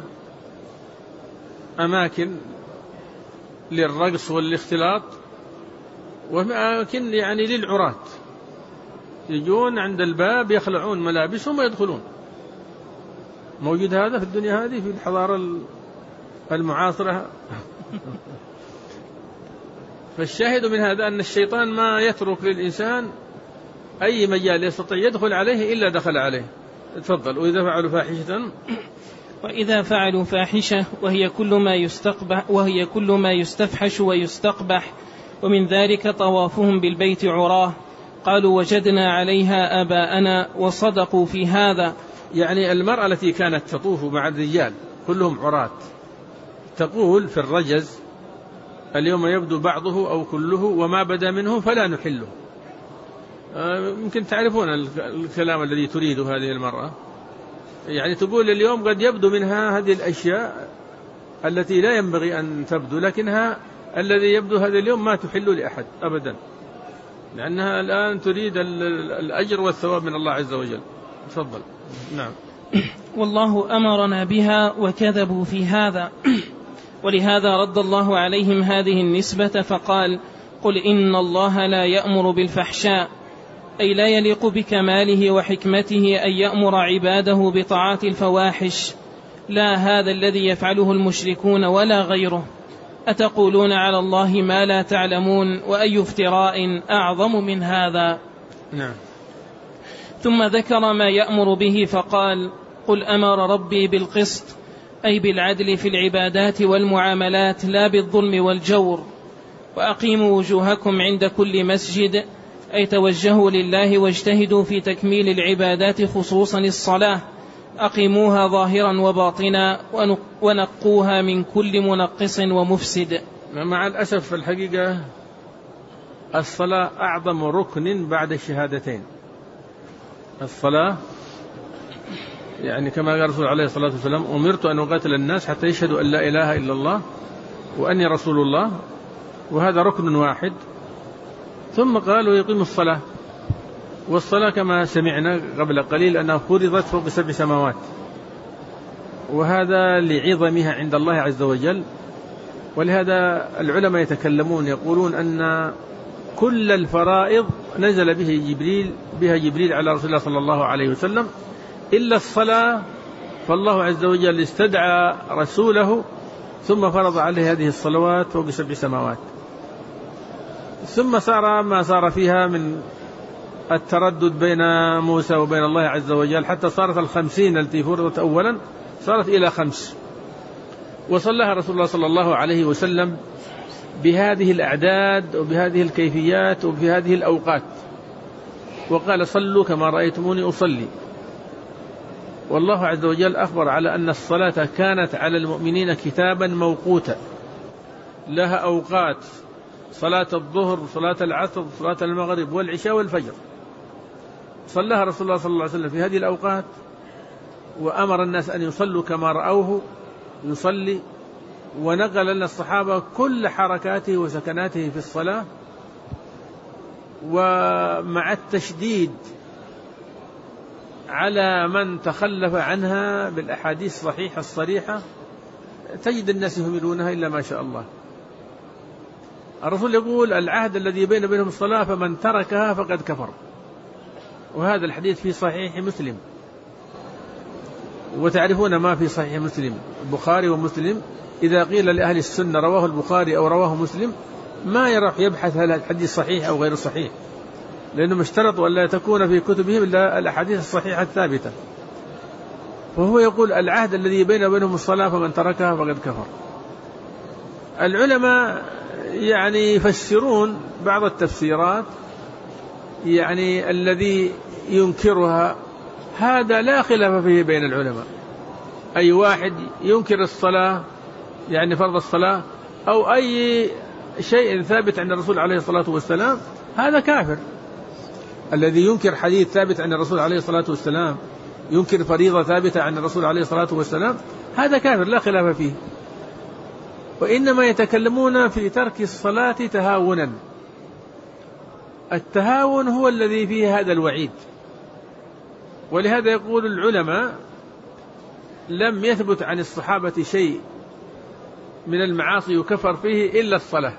Speaker 2: أماكن للرقص والاختلاط، وأماكن يعني للعراة، يجون عند الباب يخلعون ملابسهم ويدخلون. موجود هذا في الدنيا هذه في الحضارة المعاصرة. فالشاهد من هذا أن الشيطان ما يترك للإنسان أي مجال يستطيع يدخل عليه إلا دخل عليه. تفضل.
Speaker 1: وإذا فعلوا فاحشة وهي كل ما يستفحش ويستقبح، ومن ذلك طوافهم بالبيت عراه قالوا وجدنا عليها آباءنا وصدقوا في هذا.
Speaker 2: يعني المرأة التي كانت تطوف مع الرجال كلهم عراة تقول في الرجز: اليوم يبدو بعضه أو كله وما بدا منه فلا نحله. يمكن تعرفون الكلام الذي تريده هذه المرأة، يعني تقول اليوم قد يبدو منها هذه الأشياء التي لا ينبغي أن تبدو، لكنها الذي يبدو هذا اليوم ما تحل لأحد أبدا، لأنها الآن تريد الأجر والثواب من الله عز وجل. تفضل. نعم.
Speaker 1: والله أمرنا بها وكذبوا في هذا، ولهذا رد الله عليهم هذه النسبة فقال: قل إن الله لا يأمر بالفحشاء، أي لا يليق بكماله وحكمته أن يأمر عباده بطاعات الفواحش، لا هذا الذي يفعله المشركون ولا غيره. أتقولون على الله ما لا تعلمون، وأي افتراء أعظم من هذا.
Speaker 2: نعم.
Speaker 1: ثم ذكر ما يأمر به فقال: قل أمر ربي بالقسط، أي بالعدل في العبادات والمعاملات، لا بالظلم والجور. وأقيموا وجوهكم عند كل مسجد، أي توجهوا لله واجتهدوا في تكميل العبادات خصوصا الصلاة، أقيموها ظاهرا وباطنا ونقوها من كل منقص ومفسد.
Speaker 2: مع الأسف في الحقيقة الصلاة أعظم ركن بعد الشهادتين. الصلاة يعني كما قال الرسول عليه الصلاة والسلام: أمرت أن أقاتل الناس حتى يشهدوا أن لا إله إلا الله وأني رسول الله، وهذا ركن واحد. ثم قالوا يقيم الصلاة، والصلاة كما سمعنا قبل قليل أنها فرضت فوق 7 سماوات، وهذا لعظمها عند الله عز وجل. ولهذا العلماء يتكلمون يقولون أن كل الفرائض نزل بها جبريل على رسول الله صلى الله عليه وسلم إلا الصلاة، فالله عز وجل استدعى رسوله ثم فرض عليه هذه الصلوات فوق 7 سماوات. ثم صار ما صار فيها من التردد بين موسى وبين الله عز وجل، حتى صارت 50 التي فرضت أولا صارت إلى 5، وصلها رسول الله صلى الله عليه وسلم بهذه الأعداد وبهذه الكيفيات وبهذه الأوقات، وقال: صلوا كما رأيتموني أصلي. والله عز وجل أخبر على أن الصلاة كانت على المؤمنين كتابا موقوتا، لها أوقات: صلاة الظهر، صلاة العصر، صلاة المغرب والعشاء والفجر. صلىها رسول الله صلى الله عليه وسلم في هذه الأوقات، وأمر الناس أن يصلوا كما رأوه يصلي، ونقل لنا الصحابة كل حركاته وسكناته في الصلاة. ومع التشديد على من تخلف عنها بالأحاديث الصحيحة الصريحة تجد الناس يهملونها إلا ما شاء الله. الرسول يقول: العهد الذي بينهم الصلاة، فمن تركها فقد كفر. وهذا الحديث في صحيح مسلم، وتعرفون ما في صحيح مسلم البخاري ومسلم، إذا قيل لأهل السنة رواه البخاري أو رواه مسلم ما يروح يبحث هل الحديث صحيح أو غير صحيح، لأنهم اشترطوا أن لا تكون في كتبهم إلا الأحاديث الصحيحة الثابتة. وهو يقول: العهد الذي بينهم الصلاة فمن تركها فقد كفر. العلماء يعني يفسرون بعض التفسيرات، يعني الذي ينكرها هذا لا خلاف فيه بين العلماء. أي واحد ينكر الصلاة يعني فرض الصلاة أو أي شيء ثابت عن الرسول عليه الصلاة والسلام هذا كافر. الذي ينكر حديث ثابت عن الرسول عليه الصلاة والسلام، ينكر فريضة ثابتة عن الرسول عليه الصلاة والسلام، هذا كافر لا خلاف فيه. وإنما يتكلمون في ترك الصلاة تهاونا. التهاون هو الذي فيه هذا الوعيد. ولهذا يقول العلماء: لم يثبت عن الصحابة شيء من المعاصي يكفر فيه إلا الصلاة.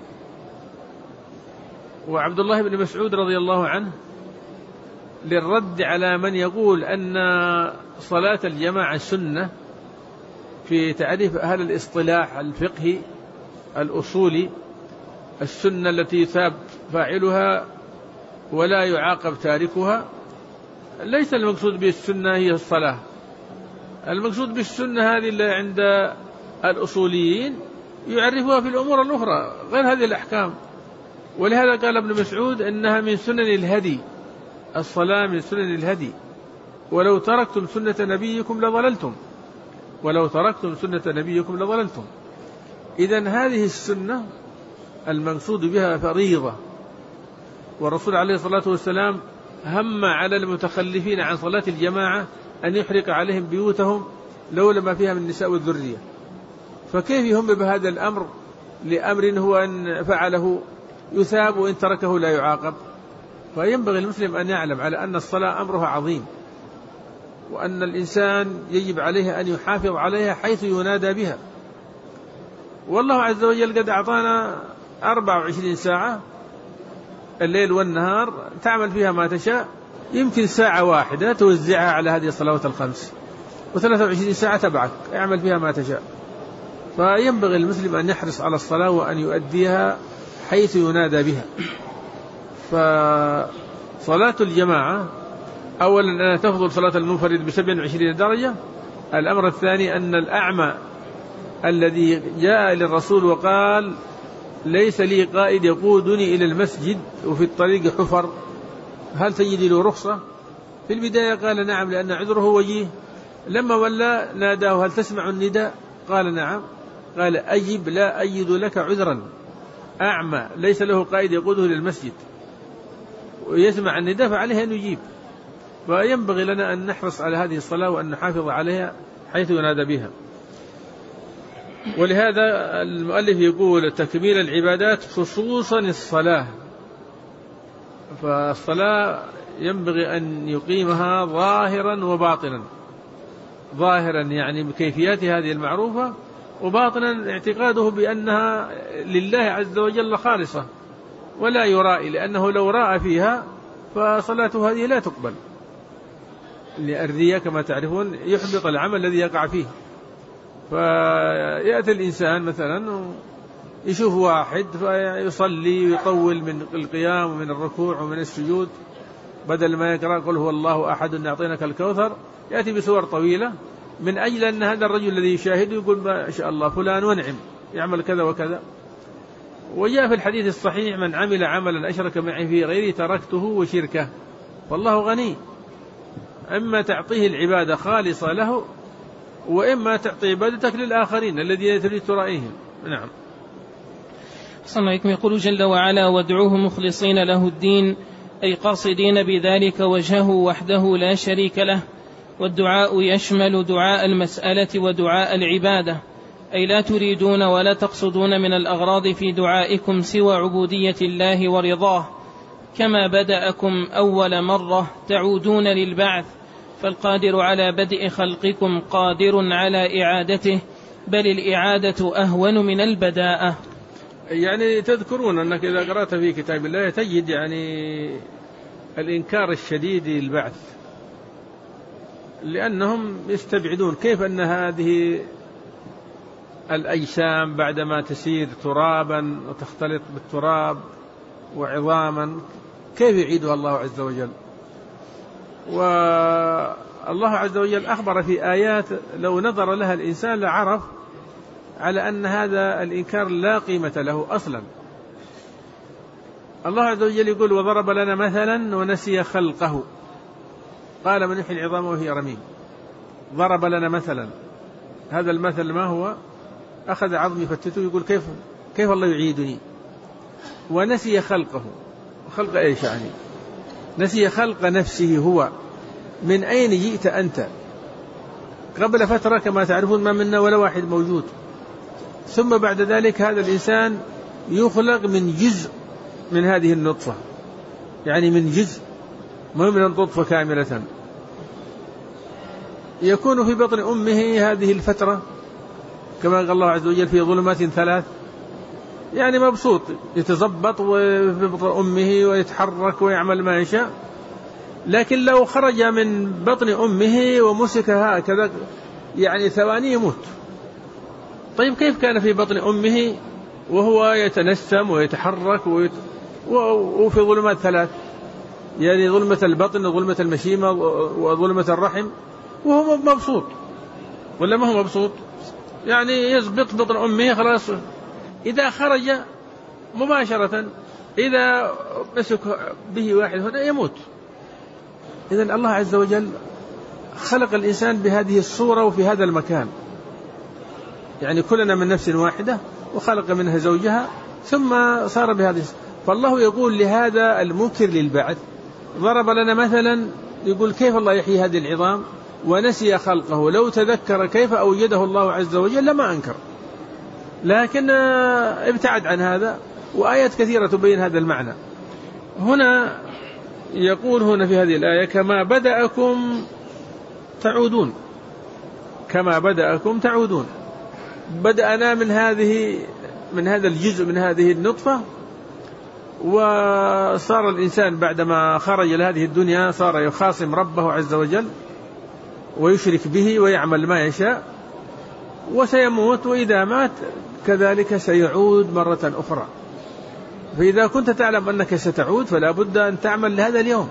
Speaker 2: وعبد الله بن مسعود رضي الله عنه للرد على من يقول أن صلاة الجماعة سنة في تعريف أهل الاصطلاح الفقهي الأصولي، السنة التي يثاب فاعلها ولا يعاقب تاركها، ليس المقصود بالسنة هي الصلاة. المقصود بالسنة هذه اللي عند الأصوليين يعرفوها في الأمور الأخرى غير هذه الأحكام. ولهذا قال ابن مسعود إنها من سنن الهدي، الصلاة من سنن الهدي، ولو تركتم سنة نبيكم لضللتم، ولو تركتم سنة نبيكم لضللتم. إذن هذه السنة المقصود بها فريضة، والرسول عليه الصلاة والسلام هم على المتخلفين عن صلاة الجماعة أن يحرق عليهم بيوتهم لولا ما فيها من النساء والذرية، فكيف يهم بهذا الأمر لأمر هو أن فعله يثاب وإن تركه لا يعاقب؟ فينبغي المسلم أن يعلم على أن الصلاة أمرها عظيم، وأن الإنسان يجب عليه أن يحافظ عليها حيث ينادى بها. والله عز وجل قد أعطانا 24 ساعة الليل والنهار تعمل فيها ما تشاء، يمكن ساعة واحدة توزعها على هذه الصلوات الخمس، و23 ساعة تبعك اعمل فيها ما تشاء. فينبغي المسلم أن يحرص على الصلاة وأن يؤديها حيث ينادى بها. فصلاة الجماعة أولا أنها تفضل صلاة المنفرد ب27 درجة. الأمر الثاني أن الأعمى الذي جاء للرسول وقال ليس لي قائد يقودني إلى المسجد وفي الطريق حفر، هل تجد له رخصة؟ في البداية قال نعم لأن عذره وجيه، لما ولى ناداه هل تسمع النداء؟ قال نعم، قال أجب لا أجد لك عذرا، أعمى ليس له قائد يقوده إلى المسجد ويسمع النداء فعليه أن يجيب. فينبغي لنا أن نحرص على هذه الصلاة وأن نحافظ عليها حيث ينادى بها. ولهذا المؤلف يقول تكميل العبادات خصوصا الصلاة، فالصلاة ينبغي أن يقيمها ظاهرا وباطنا، ظاهرا يعني بكيفياتها هذه المعروفة، وباطنا اعتقاده بأنها لله عز وجل خالصة ولا يرائي، لأنه لو رأى فيها فصلاته هذه لا تقبل، الرياء كما تعرفون يحبط العمل الذي يقع فيه. فيأتي الإنسان مثلا يشوف واحد فيصلي ويطول من القيام ومن الركوع ومن السجود، بدل ما يقرأ قل هو الله أحد نعطينك الكوثر يأتي بسور طويلة، من أجل أن هذا الرجل الذي يشاهده يقول ما شاء الله فلان ونعم يعمل كذا وكذا. وجاء في الحديث الصحيح من عمل عملا أشرك معي فيه غيري تركته وشركه، والله غني، أما تعطيه العبادة خالصة له، وإما تعطي عبادتك للآخرين الذين تريد ترائيهم. نعم.
Speaker 1: صلى الله عليه وسلم يقول جل وعلا وادعوه مخلصين له الدين، أي قاصدين بذلك وجهه وحده لا شريك له. والدعاء يشمل دعاء المسألة ودعاء العبادة، أي لا تريدون ولا تقصدون من الأغراض في دعائكم سوى عبودية الله ورضاه، كما بدأكم أول مرة تعودون للبعث، فالقادر على بدء خلقكم قادر على إعادته، بل الإعادة أهون من البداءة.
Speaker 2: يعني تذكرون أنك إذا قرأت في كتاب الله تجد يعني الإنكار الشديد للبعث، لأنهم يستبعدون كيف أن هذه الأجسام بعدما تسير ترابا وتختلط بالتراب وعظاما كيف يعيدها الله عز وجل. والله عز وجل أخبر في آيات لو نظر لها الإنسان لعرف على أن هذا الإنكار لا قيمة له أصلا. الله عز وجل يقول وضرب لنا مثلا ونسي خلقه قال من يحيي العظام وهي رميم. ضرب لنا مثلا، هذا المثل ما هو؟ أخذ عظمي فتته يقول كيف الله يعيدني. ونسي خلقه، خلق إيش يعني؟ نسي خلق نفسه هو، من أين جئت أنت؟ قبل فترة كما تعرفون ما منا ولا واحد موجود، ثم بعد ذلك هذا الإنسان يخلق من جزء من هذه النطفة، يعني من جزء ما من النطفة كاملة، يكون في بطن أمه هذه الفترة كما قال الله عز وجل في ظلمات 3، يعني مبسوط يتزبط في بطن أمه ويتحرك ويعمل ما يشاء. لكن لو خرج من بطن أمه ومسكها هكذا يعني ثواني يموت. طيب كيف كان في بطن أمه وهو يتنسم ويتحرك وفي ظلمات 3، يعني ظلمة البطن وظلمة المشيمة وظلمة الرحم، وهو مبسوط ولا ما هو مبسوط؟ يعني يزبط بطن أمه خلاص. إذا خرج مباشرة إذا مسك به واحد هنا يموت. إذن الله عز وجل خلق الإنسان بهذه الصورة وفي هذا المكان، يعني كلنا من نفس واحدة وخلق منها زوجها ثم صار بهذه. فالله يقول لهذا المنكر للبعث، ضرب لنا مثلا يقول كيف الله يحيي هذه العظام ونسي خلقه، لو تذكر كيف أوجده الله عز وجل لما أنكر، لكن ابتعد عن هذا، وآيات كثيرة تبين هذا المعنى. هنا يقول هنا في هذه الآية كما بدأكم تعودون، كما بدأكم تعودون. بدأنا من هذا الجزء من هذه النطفة، وصار الإنسان بعدما خرج لهذه الدنيا صار يخاصم ربه عز وجل ويشرك به ويعمل ما يشاء، وسيموت، وإذا مات كذلك سيعود مرة أخرى. فإذا كنت تعلم أنك ستعود فلا بد أن تعمل لهذا اليوم.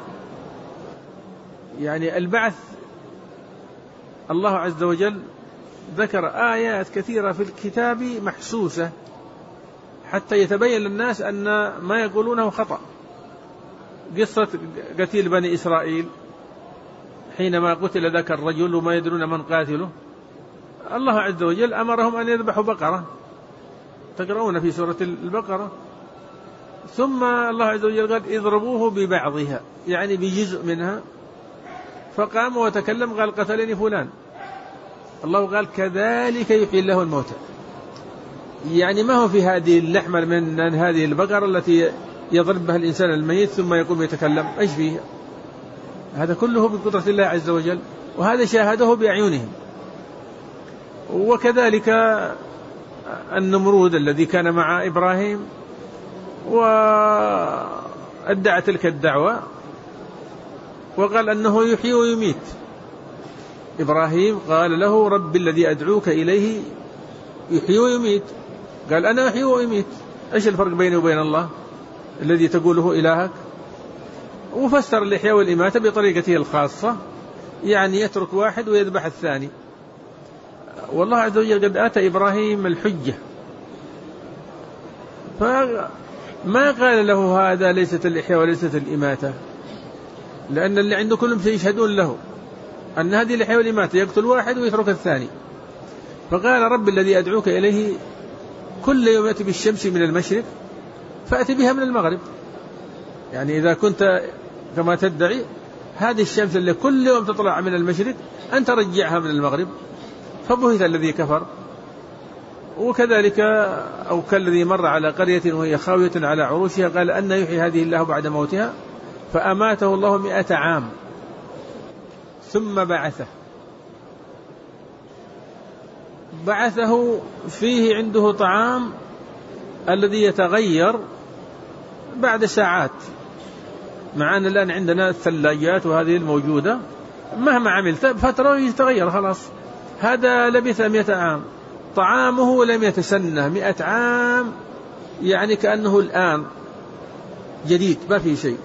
Speaker 2: يعني البعث الله عز وجل ذكر آيات كثيرة في الكتاب محسوسة حتى يتبين للناس أن ما يقولونه خطأ. قصة قتيل بني إسرائيل حينما قتل ذاك الرجل وما يدرون من قاتله، الله عز وجل أمرهم أن يذبحوا بقرة، تقرؤون في سورة البقرة. ثم الله عز وجل قال اضربوه ببعضها، يعني بجزء منها، فقام وتكلم قال قتلني فلان. الله قال كذلك يحيي الله الموتى، يعني ما هو في هذه اللحمة من هذه البقرة التي يضرب بها الإنسان الميت ثم يقوم يتكلم، ايش فيه؟ هذا كله بقدرة الله عز وجل، وهذا شاهده بأعينهم. وكذلك النمرود الذي كان مع إبراهيم وادعى تلك الدعوة وقال أنه يحيي ويميت. إبراهيم قال له رب الذي أدعوك إليه يحيي ويميت، قال أنا أحيي ويميت، إيش الفرق بيني وبين الله الذي تقوله إلهك؟ وفسر الإحياء والإماتة بطريقته الخاصة، يعني يترك واحد ويذبح الثاني. والله عز وجل قد آتى إبراهيم الحجة، فما قال له هذا ليست الإحياء وليست الإماتة، لأن اللي عنده كلهم سيشهدون له أن هذه الإحياء والإماتة، يقتل واحد ويترك الثاني. فقال رب الذي أدعوك إليه كل يوم يأتي بالشمس من المشرق فأتي بها من المغرب، يعني إذا كنت كما تدعي هذه الشمس اللي كل يوم تطلع من المشرق أنت رجعها من المغرب. فبهت الذي كفر. وكذلك أو كالذي مر على قرية وهي خاوية على عروشها قال أن يحيي هذه الله بعد موتها، فأماته الله 100 عام ثم بعثه فيه عنده طعام الذي يتغير بعد ساعات. معنا الآن عندنا الثلاجات وهذه الموجودة، مهما عملت فترة يتغير خلاص. هذا لبث 100 عام، طعامه لم يتسنه 100 عام، يعني كأنه الآن جديد ما في شيء.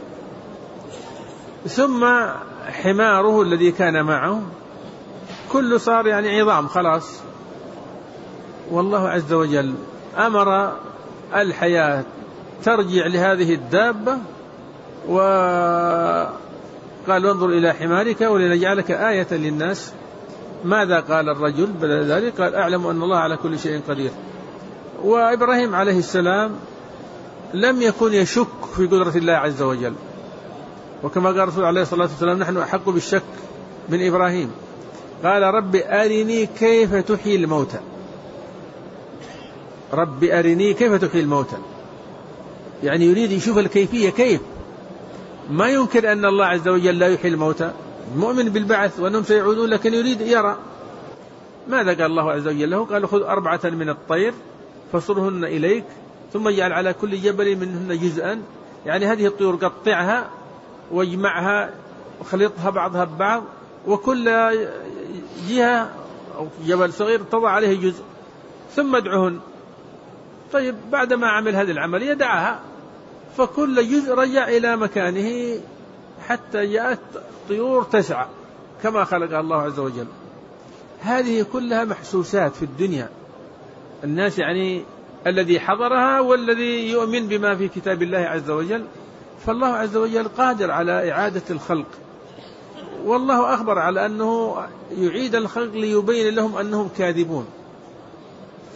Speaker 2: ثم حماره الذي كان معه كله صار يعني عظام خلاص. والله عز وجل أمر الحياة ترجع لهذه الدابة، وقال وانظر إلى حمارك ولنجعلك آية للناس. ماذا قال الرجل بدل ذلك؟ قال أعلم أن الله على كل شيء قدير. وإبراهيم عليه السلام لم يكن يشك في قدرة الله عز وجل، وكما قال رسول عليه الصلاة والسلام نحن أحق بالشك من إبراهيم. قال رب أرني كيف تحيي الموتى، رب أرني كيف تحيي الموتى، يعني يريد يشوف الكيفية كيف. ما ينكر أن الله عز وجل لا يحيي الموتى، مؤمن بالبعث وأنهم سيعودون، لكن يريد يرى. ماذا قال الله عز وجل له؟ قال خذ 4 من الطير فصرهن إليك ثم اجعل على كل جبل منهن جزءا، يعني هذه الطيور قطعها واجمعها وخلطها بعضها ببعض، وكل جهة أو جبل صغير تضع عليه جزء، ثم ادعهن. طيب بعدما عمل هذه العملية دعاها، فكل جزء رجع إلى مكانه حتى جاءت طيور تسعى كما خلق الله عز وجل. هذه كلها محسوسات في الدنيا، الناس يعني الذي حضرها والذي يؤمن بما في كتاب الله عز وجل. فالله عز وجل قادر على إعادة الخلق، والله أخبر على أنه يعيد الخلق ليبين لهم أنهم كاذبون.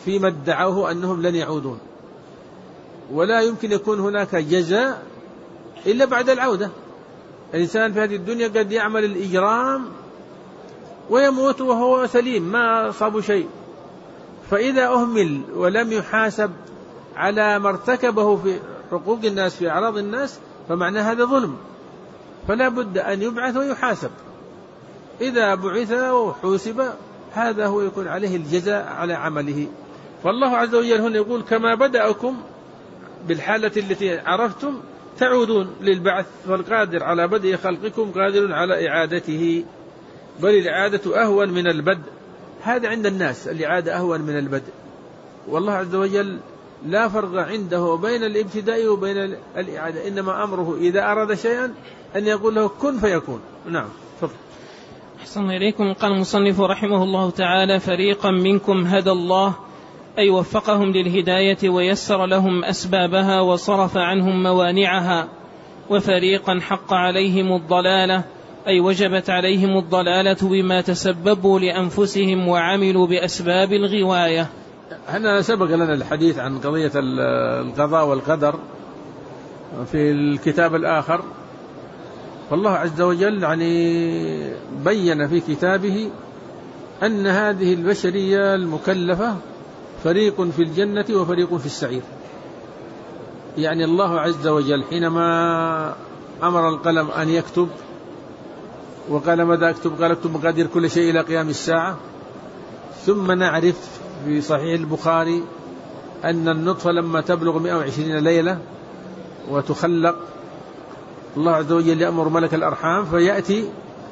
Speaker 2: فيما ادعوه أنهم لن يعودون، ولا يمكن يكون هناك جزاء إلا بعد العودة. الإنسان في هذه الدنيا قد يعمل الإجرام ويموت وهو سليم ما أصاب شيء، فإذا أهمل ولم يحاسب على ما ارتكبه في حقوق الناس في أعراض الناس فمعنى هذا ظلم، فلا بد أن يبعث ويحاسب. إذا بعث وحوسب هذا هو يكون عليه الجزاء على عمله. فالله عز وجل هنا يقول كما بدأكم بالحالة التي عرفتم تعودون للبعث، فالقادر على بدء خلقكم قادر على إعادته، بل الإعادة أهون من البدء. هذا عند الناس الإعادة أهون من البدء، والله عز وجل لا فرق عنده بين الابتداء وبين الإعادة، إنما أمره إذا أراد شيئا أن يقول له كن فيكون. نعم تفضل.
Speaker 1: أحسن إليكم. قال المصنف رحمه الله تعالى: فريقا منكم هدى الله، أي وفقهم للهداية ويسر لهم أسبابها وصرف عنهم موانعها، وفريقا حق عليهم الضلالة، أي وجبت عليهم الضلالة بما تسببوا لأنفسهم وعملوا بأسباب الغواية.
Speaker 2: هنا سبق لنا الحديث عن قضية القضاء والقدر في الكتاب الآخر، فالله عز وجل يعني بين في كتابه أن هذه البشرية المكلفة فريق في الجنة وفريق في السعير. يعني الله عز وجل حينما أمر القلم أن يكتب وقال ماذا أكتب؟ قال اكتب مقادير كل شيء إلى قيام الساعة. ثم نعرف في صحيح البخاري أن النطفة لما تبلغ 120 ليلة وتخلق الله عز وجل يأمر ملك الأرحام فيأتي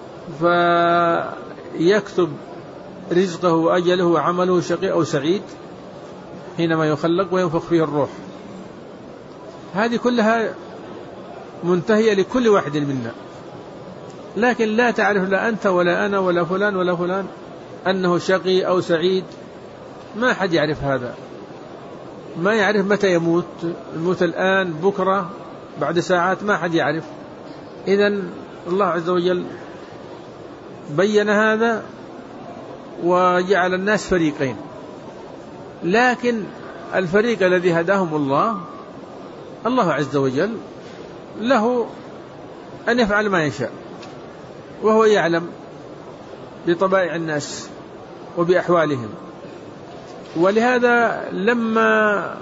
Speaker 2: فيكتب رزقه وأجله وعمله شقي أو سعيد حينما يخلق وينفخ فيه الروح. هذه كلها منتهية لكل واحد منا، لكن لا تعرف لا أنت ولا أنا ولا فلان ولا فلان أنه شقي أو سعيد، ما حد يعرف هذا، ما يعرف متى يموت، الموت الآن بكرة بعد ساعات ما حد يعرف. إذن الله عز وجل بين هذا وجعل الناس فريقين، لكن الفريق الذي هداهم الله عز وجل له أن يفعل ما يشاء، وهو يعلم بطبائع الناس وبأحوالهم. ولهذا لما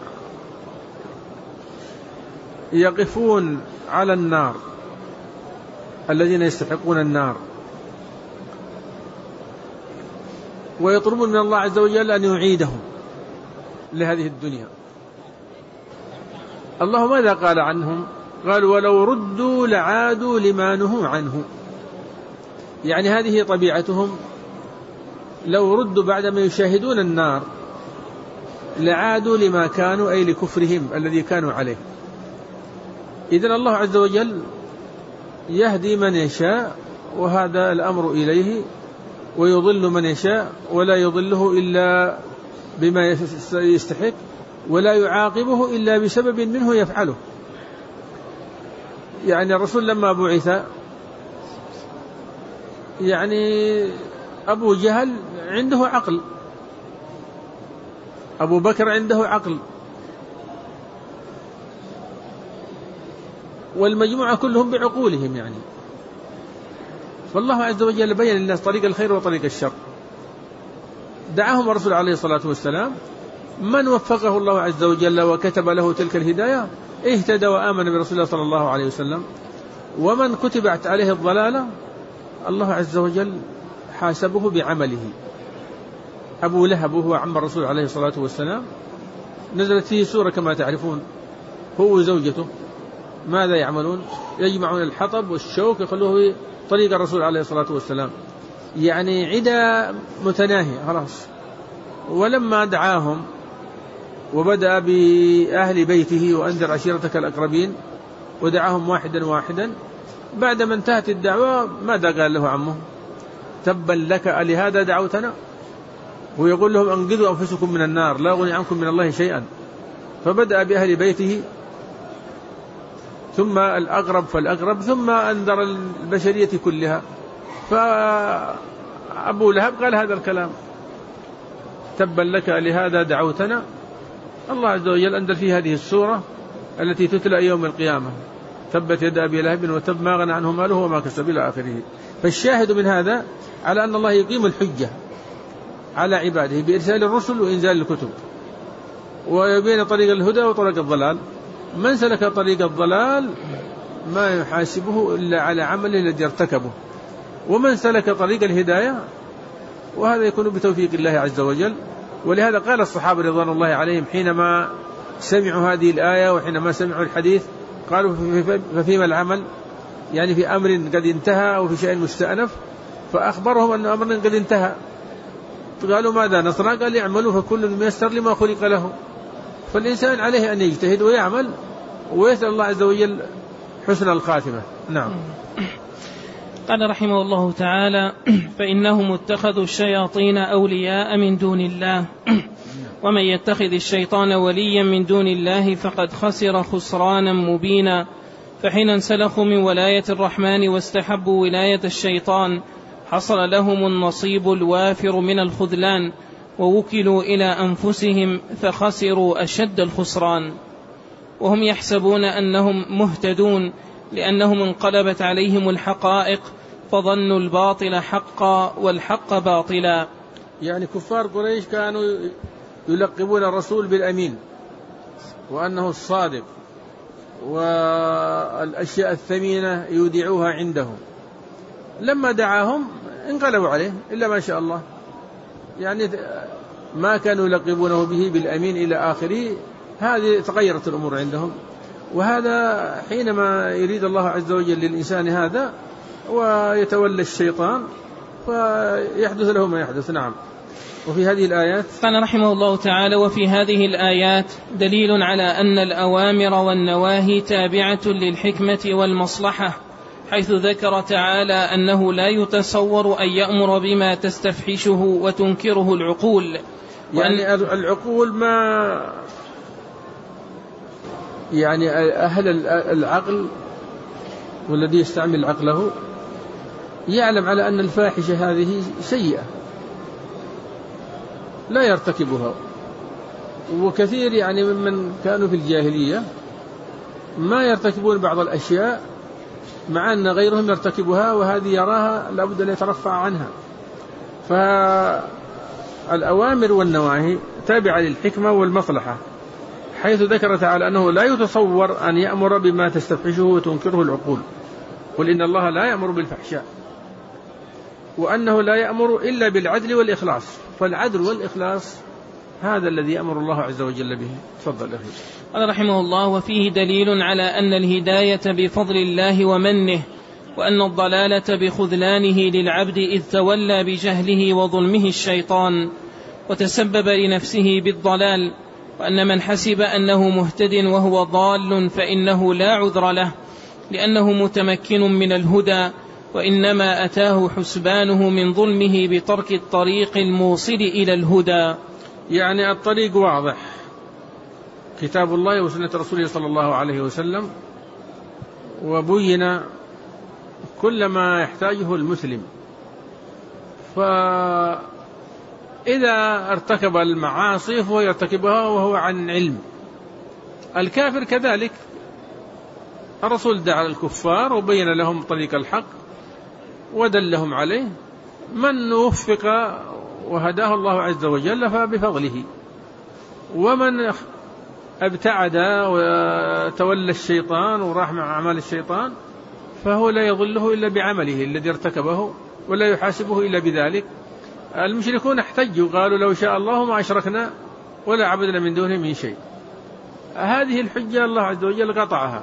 Speaker 2: يقفون على النار الذين يستحقون النار ويطلبون من الله عز وجل أن يعيدهم لهذه الدنيا، الله ماذا قال عنهم؟ قال ولو ردوا لعادوا لما نهوا عنه. يعني هذه طبيعتهم، لو ردوا بعدما يشاهدون النار لعادوا لما كانوا أي لكفرهم الذي كانوا عليه. إذن الله عز وجل يهدي من يشاء وهذا الأمر إليه، ويضل من يشاء ولا يضله إلا بما يستحق، ولا يعاقبه إلا بسبب منه يفعله. يعني الرسول لما بعث يعني أبو جهل عنده عقل، أبو بكر عنده عقل، والمجموعة كلهم بعقولهم يعني. فالله عز وجل بين للناس طريق الخير وطريق الشر، دعاهم الرسول عليه الصلاة والسلام، من وفقه الله عز وجل وكتب له تلك الهداية اهتدى وآمن برسول الله صلى الله عليه وسلم، ومن كتبت عليه الضلالة الله عز وجل حاسبه بعمله. أبو لهب وهو عم الرسول عليه الصلاة والسلام نزلت فيه سورة كما تعرفون، هو وزوجته ماذا يعملون؟ يجمعون الحطب والشوك يخلوه طريق الرسول عليه الصلاة والسلام، يعني عدة متناهية خلاص. ولما دعاهم وبدأ بأهل بيته وأنذر عشيرتك الأقربين ودعاهم واحدا واحدا، بعدما انتهت الدعوة ماذا قال له عمه؟ تبا لك ألهذا دعوتنا؟ ويقول لهم أنقذوا أنفسكم من النار لا أغني عنكم من الله شيئا. فبدأ بأهل بيته ثم الأقرب فالأقرب ثم أنذر البشرية كلها. فأبو لهب قال هذا الكلام، تبا لك لهذا دعوتنا. الله عز وجل أنزل في هذه السورة التي تتلى يوم القيامة: تبت يد أبي لهب وتب ما غنى عنه ماله وما كسب إلى آخره. فالشاهد من هذا على أن الله يقيم الحجة على عباده بإرسال الرسل وإنزال الكتب، ويبين طريق الهدى وطريق الضلال. من سلك طريق الضلال ما يحاسبه إلا على عمله الذي ارتكبه، ومن سلك طريق الهداية وهذا يكون بتوفيق الله عز وجل. ولهذا قال الصحابة رضوان الله عليهم حينما سمعوا هذه الآية وحينما سمعوا الحديث قالوا: ففيما العمل؟ يعني في أمر قد انتهى أو في شيء مستأنف. فأخبرهم أن أمر قد انتهى. قالوا: ماذا نصنع؟ قال: يعملوا فكل ميسر لما خلق له. فالإنسان عليه أن يجتهد ويعمل ويسأل الله عز وجل حسن الخاتمة. نعم.
Speaker 1: قال رحمه الله تعالى: فإنهم اتخذوا الشياطين أولياء من دون الله، ومن يتخذ الشيطان وليا من دون الله فقد خسر خسرانا مبينا. فحين انسلخوا من ولاية الرحمن واستحبوا ولاية الشيطان حصل لهم النصيب الوافر من الخذلان، ووكلوا إلى أنفسهم فخسروا أشد الخسران. وهم يحسبون أنهم مهتدون لأنهم انقلبت عليهم الحقائق فظنوا الباطل حقا والحق باطلا.
Speaker 2: يعني كفار قريش كانوا يلقبون الرسول بالأمين وأنه الصادق، والأشياء الثمينة يودعوها عنده. لما دعاهم انقلبوا عليه إلا ما شاء الله، يعني ما كانوا يلقبونه به بالأمين إلى آخره. هذه تغيرت الأمور عندهم. وهذا حينما يريد الله عز وجل للإنسان هذا ويتولى الشيطان فيحدث له ما يحدث. نعم. وفي هذه الآيات
Speaker 1: قال رحمه الله تعالى: وفي هذه الآيات دليل على أن الأوامر والنواهي تابعة للحكمة والمصلحة، حيث ذكر تعالى أنه لا يتصور أن يأمر بما تستفحشه وتنكره العقول.
Speaker 2: يعني العقول ما يعني أهل العقل والذي يستعمل عقله يعلم على أن الفاحشة هذه سيئة لا يرتكبها. وكثير يعني ممن كانوا في الجاهلية ما يرتكبون بعض الأشياء مع أن غيرهم يرتكبها، وهذه يراها لابد أن يترفع عنها. فالأوامر والنواهي تابعة للحكمة والمصلحة، حيث ذكر تعالى أنه لا يتصور أن يأمر بما تستفحشه وتنكره العقول. قل إن الله لا يأمر بالفحشاء، وأنه لا يأمر إلا بالعدل والإخلاص. فالعدل والإخلاص هذا الذي يأمر الله عز وجل به. تفضل أخي.
Speaker 1: قال رحمه الله: وفيه دليل على أن الهداية بفضل الله ومنه، وأن الضلالة بخذلانه للعبد إذ تولى بجهله وظلمه الشيطان وتسبب لنفسه بالضلال، وأن من حسب أنه مهتد وهو ضال فإنه لا عذر له لأنه متمكن من الهدى، وإنما أتاه حسبانه من ظلمه بترك الطريق الموصل إلى الهدى.
Speaker 2: يعني الطريق واضح، كتاب الله وسنة رسوله صلى الله عليه وسلم، وبين كل ما يحتاجه المسلم. فإذا ارتكب المعاصي فهو يرتكبها وهو عن علم. الكافر كذلك، الرسول دعا الكفار وبين لهم طريق الحق ودلهم عليه. من وفق وهداه الله عز وجل فبفضله، ومن ابتعد وتولى الشيطان وراح مع أعمال الشيطان فهو لا يضله إلا بعمله الذي ارتكبه ولا يحاسبه إلا بذلك. المشركون احتجوا قالوا: لو شاء الله ما أشركنا ولا عبدنا من دونه من شيء. هذه الحجة الله عز وجل قطعها.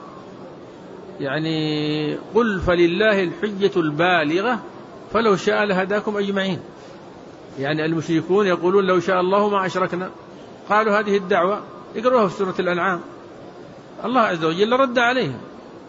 Speaker 2: يعني قل فلله الحجة البالغة فلو شاء لهداكم أجمعين. يعني المشركون يقولون: لو شاء الله ما أشركنا. قالوا هذه الدعوة، اقرأوها في سورة الأنعام. الله عز وجل رد عليهم،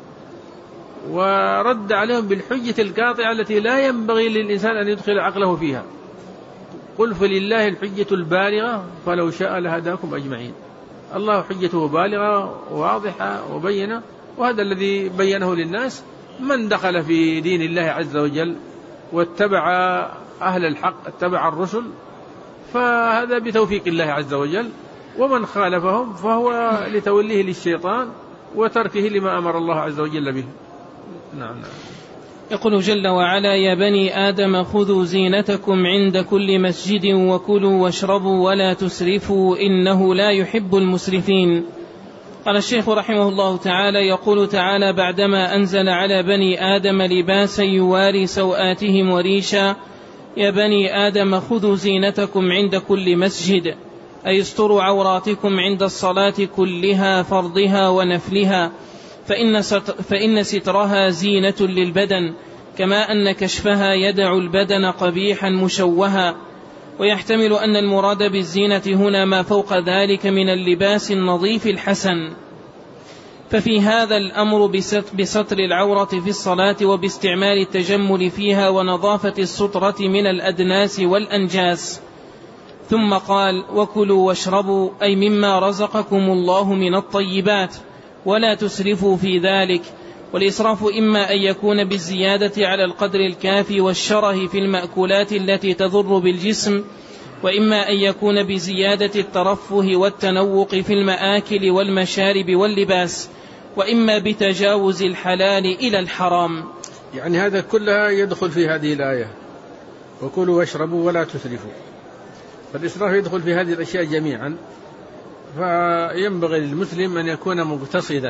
Speaker 2: ورد عليهم بالحجة القاطعة التي لا ينبغي للإنسان أن يدخل عقله فيها. قل فلله الحجة البالغة فلو شاء لهداكم أجمعين. الله حجته بالغة واضحة وبينة، وهذا الذي بينه للناس. من دخل في دين الله عز وجل واتبع أهل الحق، اتبع الرسل، فهذا بتوفيق الله عز وجل، ومن خالفهم فهو لتوليه للشيطان وتركه لما أمر الله عز وجل به. نعم.
Speaker 1: يقول جل وعلا: يا بني آدم خذوا زينتكم عند كل مسجد وكلوا واشربوا ولا تسرفوا إنه لا يحب المسرفين. قال الشيخ رحمه الله تعالى: يقول تعالى بعدما أنزل على بني آدم لباسا يواري سوآتهم وريشا: يا بني آدم خذوا زينتكم عند كل مسجد، أي استروا عوراتكم عند الصلاة كلها فرضها ونفلها، فإن سترها زينة للبدن، كما أن كشفها يدع البدن قبيحا مشوها. ويحتمل أن المراد بالزينة هنا ما فوق ذلك من اللباس النظيف الحسن. ففي هذا الأمر بستر العورة في الصلاة وباستعمال التجمل فيها ونظافة السترة من الأدناس والأنجاس. ثم قال: وكلوا واشربوا، أي مما رزقكم الله من الطيبات، ولا تسرفوا في ذلك. والإسراف إما أن يكون بالزيادة على القدر الكافي والشره في المأكولات التي تضر بالجسم، وإما أن يكون بزيادة الترفه والتنوق في المآكل والمشارب واللباس، وإما بتجاوز الحلال إلى الحرام.
Speaker 2: يعني هذا كلها يدخل في هذه الآية: وكلوا واشربوا ولا تسرفوا. فالإسراف يدخل في هذه الأشياء جميعا، فينبغي للمسلم أن يكون مقتصدا،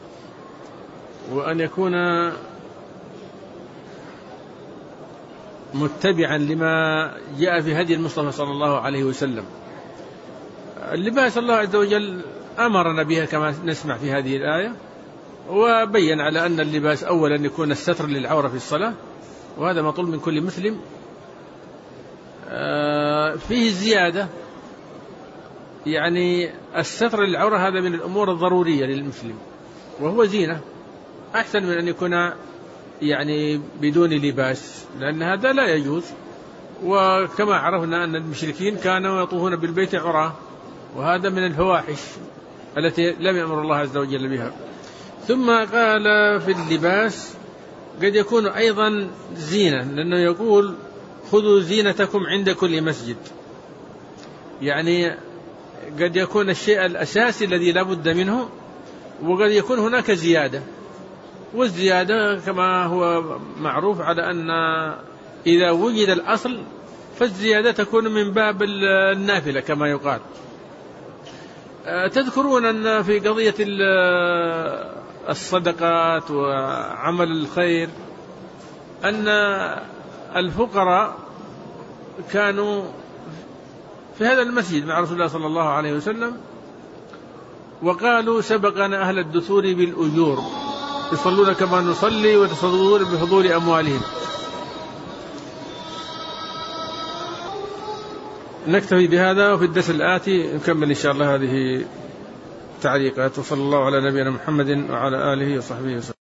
Speaker 2: وأن يكون متبعا لما جاء في هدي المصطفى صلى الله عليه وسلم. اللباس الله عز وجل أمرنا بها كما نسمع في هذه الآية، وبين على أن اللباس أولا يكون الستر للعورة في الصلاة، وهذا مطلوب من كل مسلم. فيه الزيادة، يعني الستر للعورة هذا من الأمور الضرورية للمسلم، وهو زينة، أحسن من أن يكون يعني بدون لباس، لأن هذا لا يجوز. وكما عرفنا أن المشركين كانوا يطوفون بالبيت عراه، وهذا من الفواحش التي لم يأمر الله عز وجل بها. ثم قال في اللباس قد يكون أيضا زينة، لأنه يقول: خذوا زينتكم عند كل مسجد، يعني قد يكون الشيء الأساسي الذي لا بد منه، وقد يكون هناك زيادة. والزيادة كما هو معروف على أن إذا وجد الأصل فالزيادة تكون من باب النافلة كما يقال. تذكرون أن في قضية الصدقات وعمل الخير أن الفقراء كانوا في هذا المسجد مع رسول الله صلى الله عليه وسلم، وقالوا: سبقنا أهل الدثور بالأجور، يصلون كما نصلي ويتصدقون بفضول أموالهم. نكتفي بهذا، وفي الدرس الآتي نكمل إن شاء الله هذه التعليقات. وصلى الله على نبينا محمد وعلى آله وصحبه وسلم.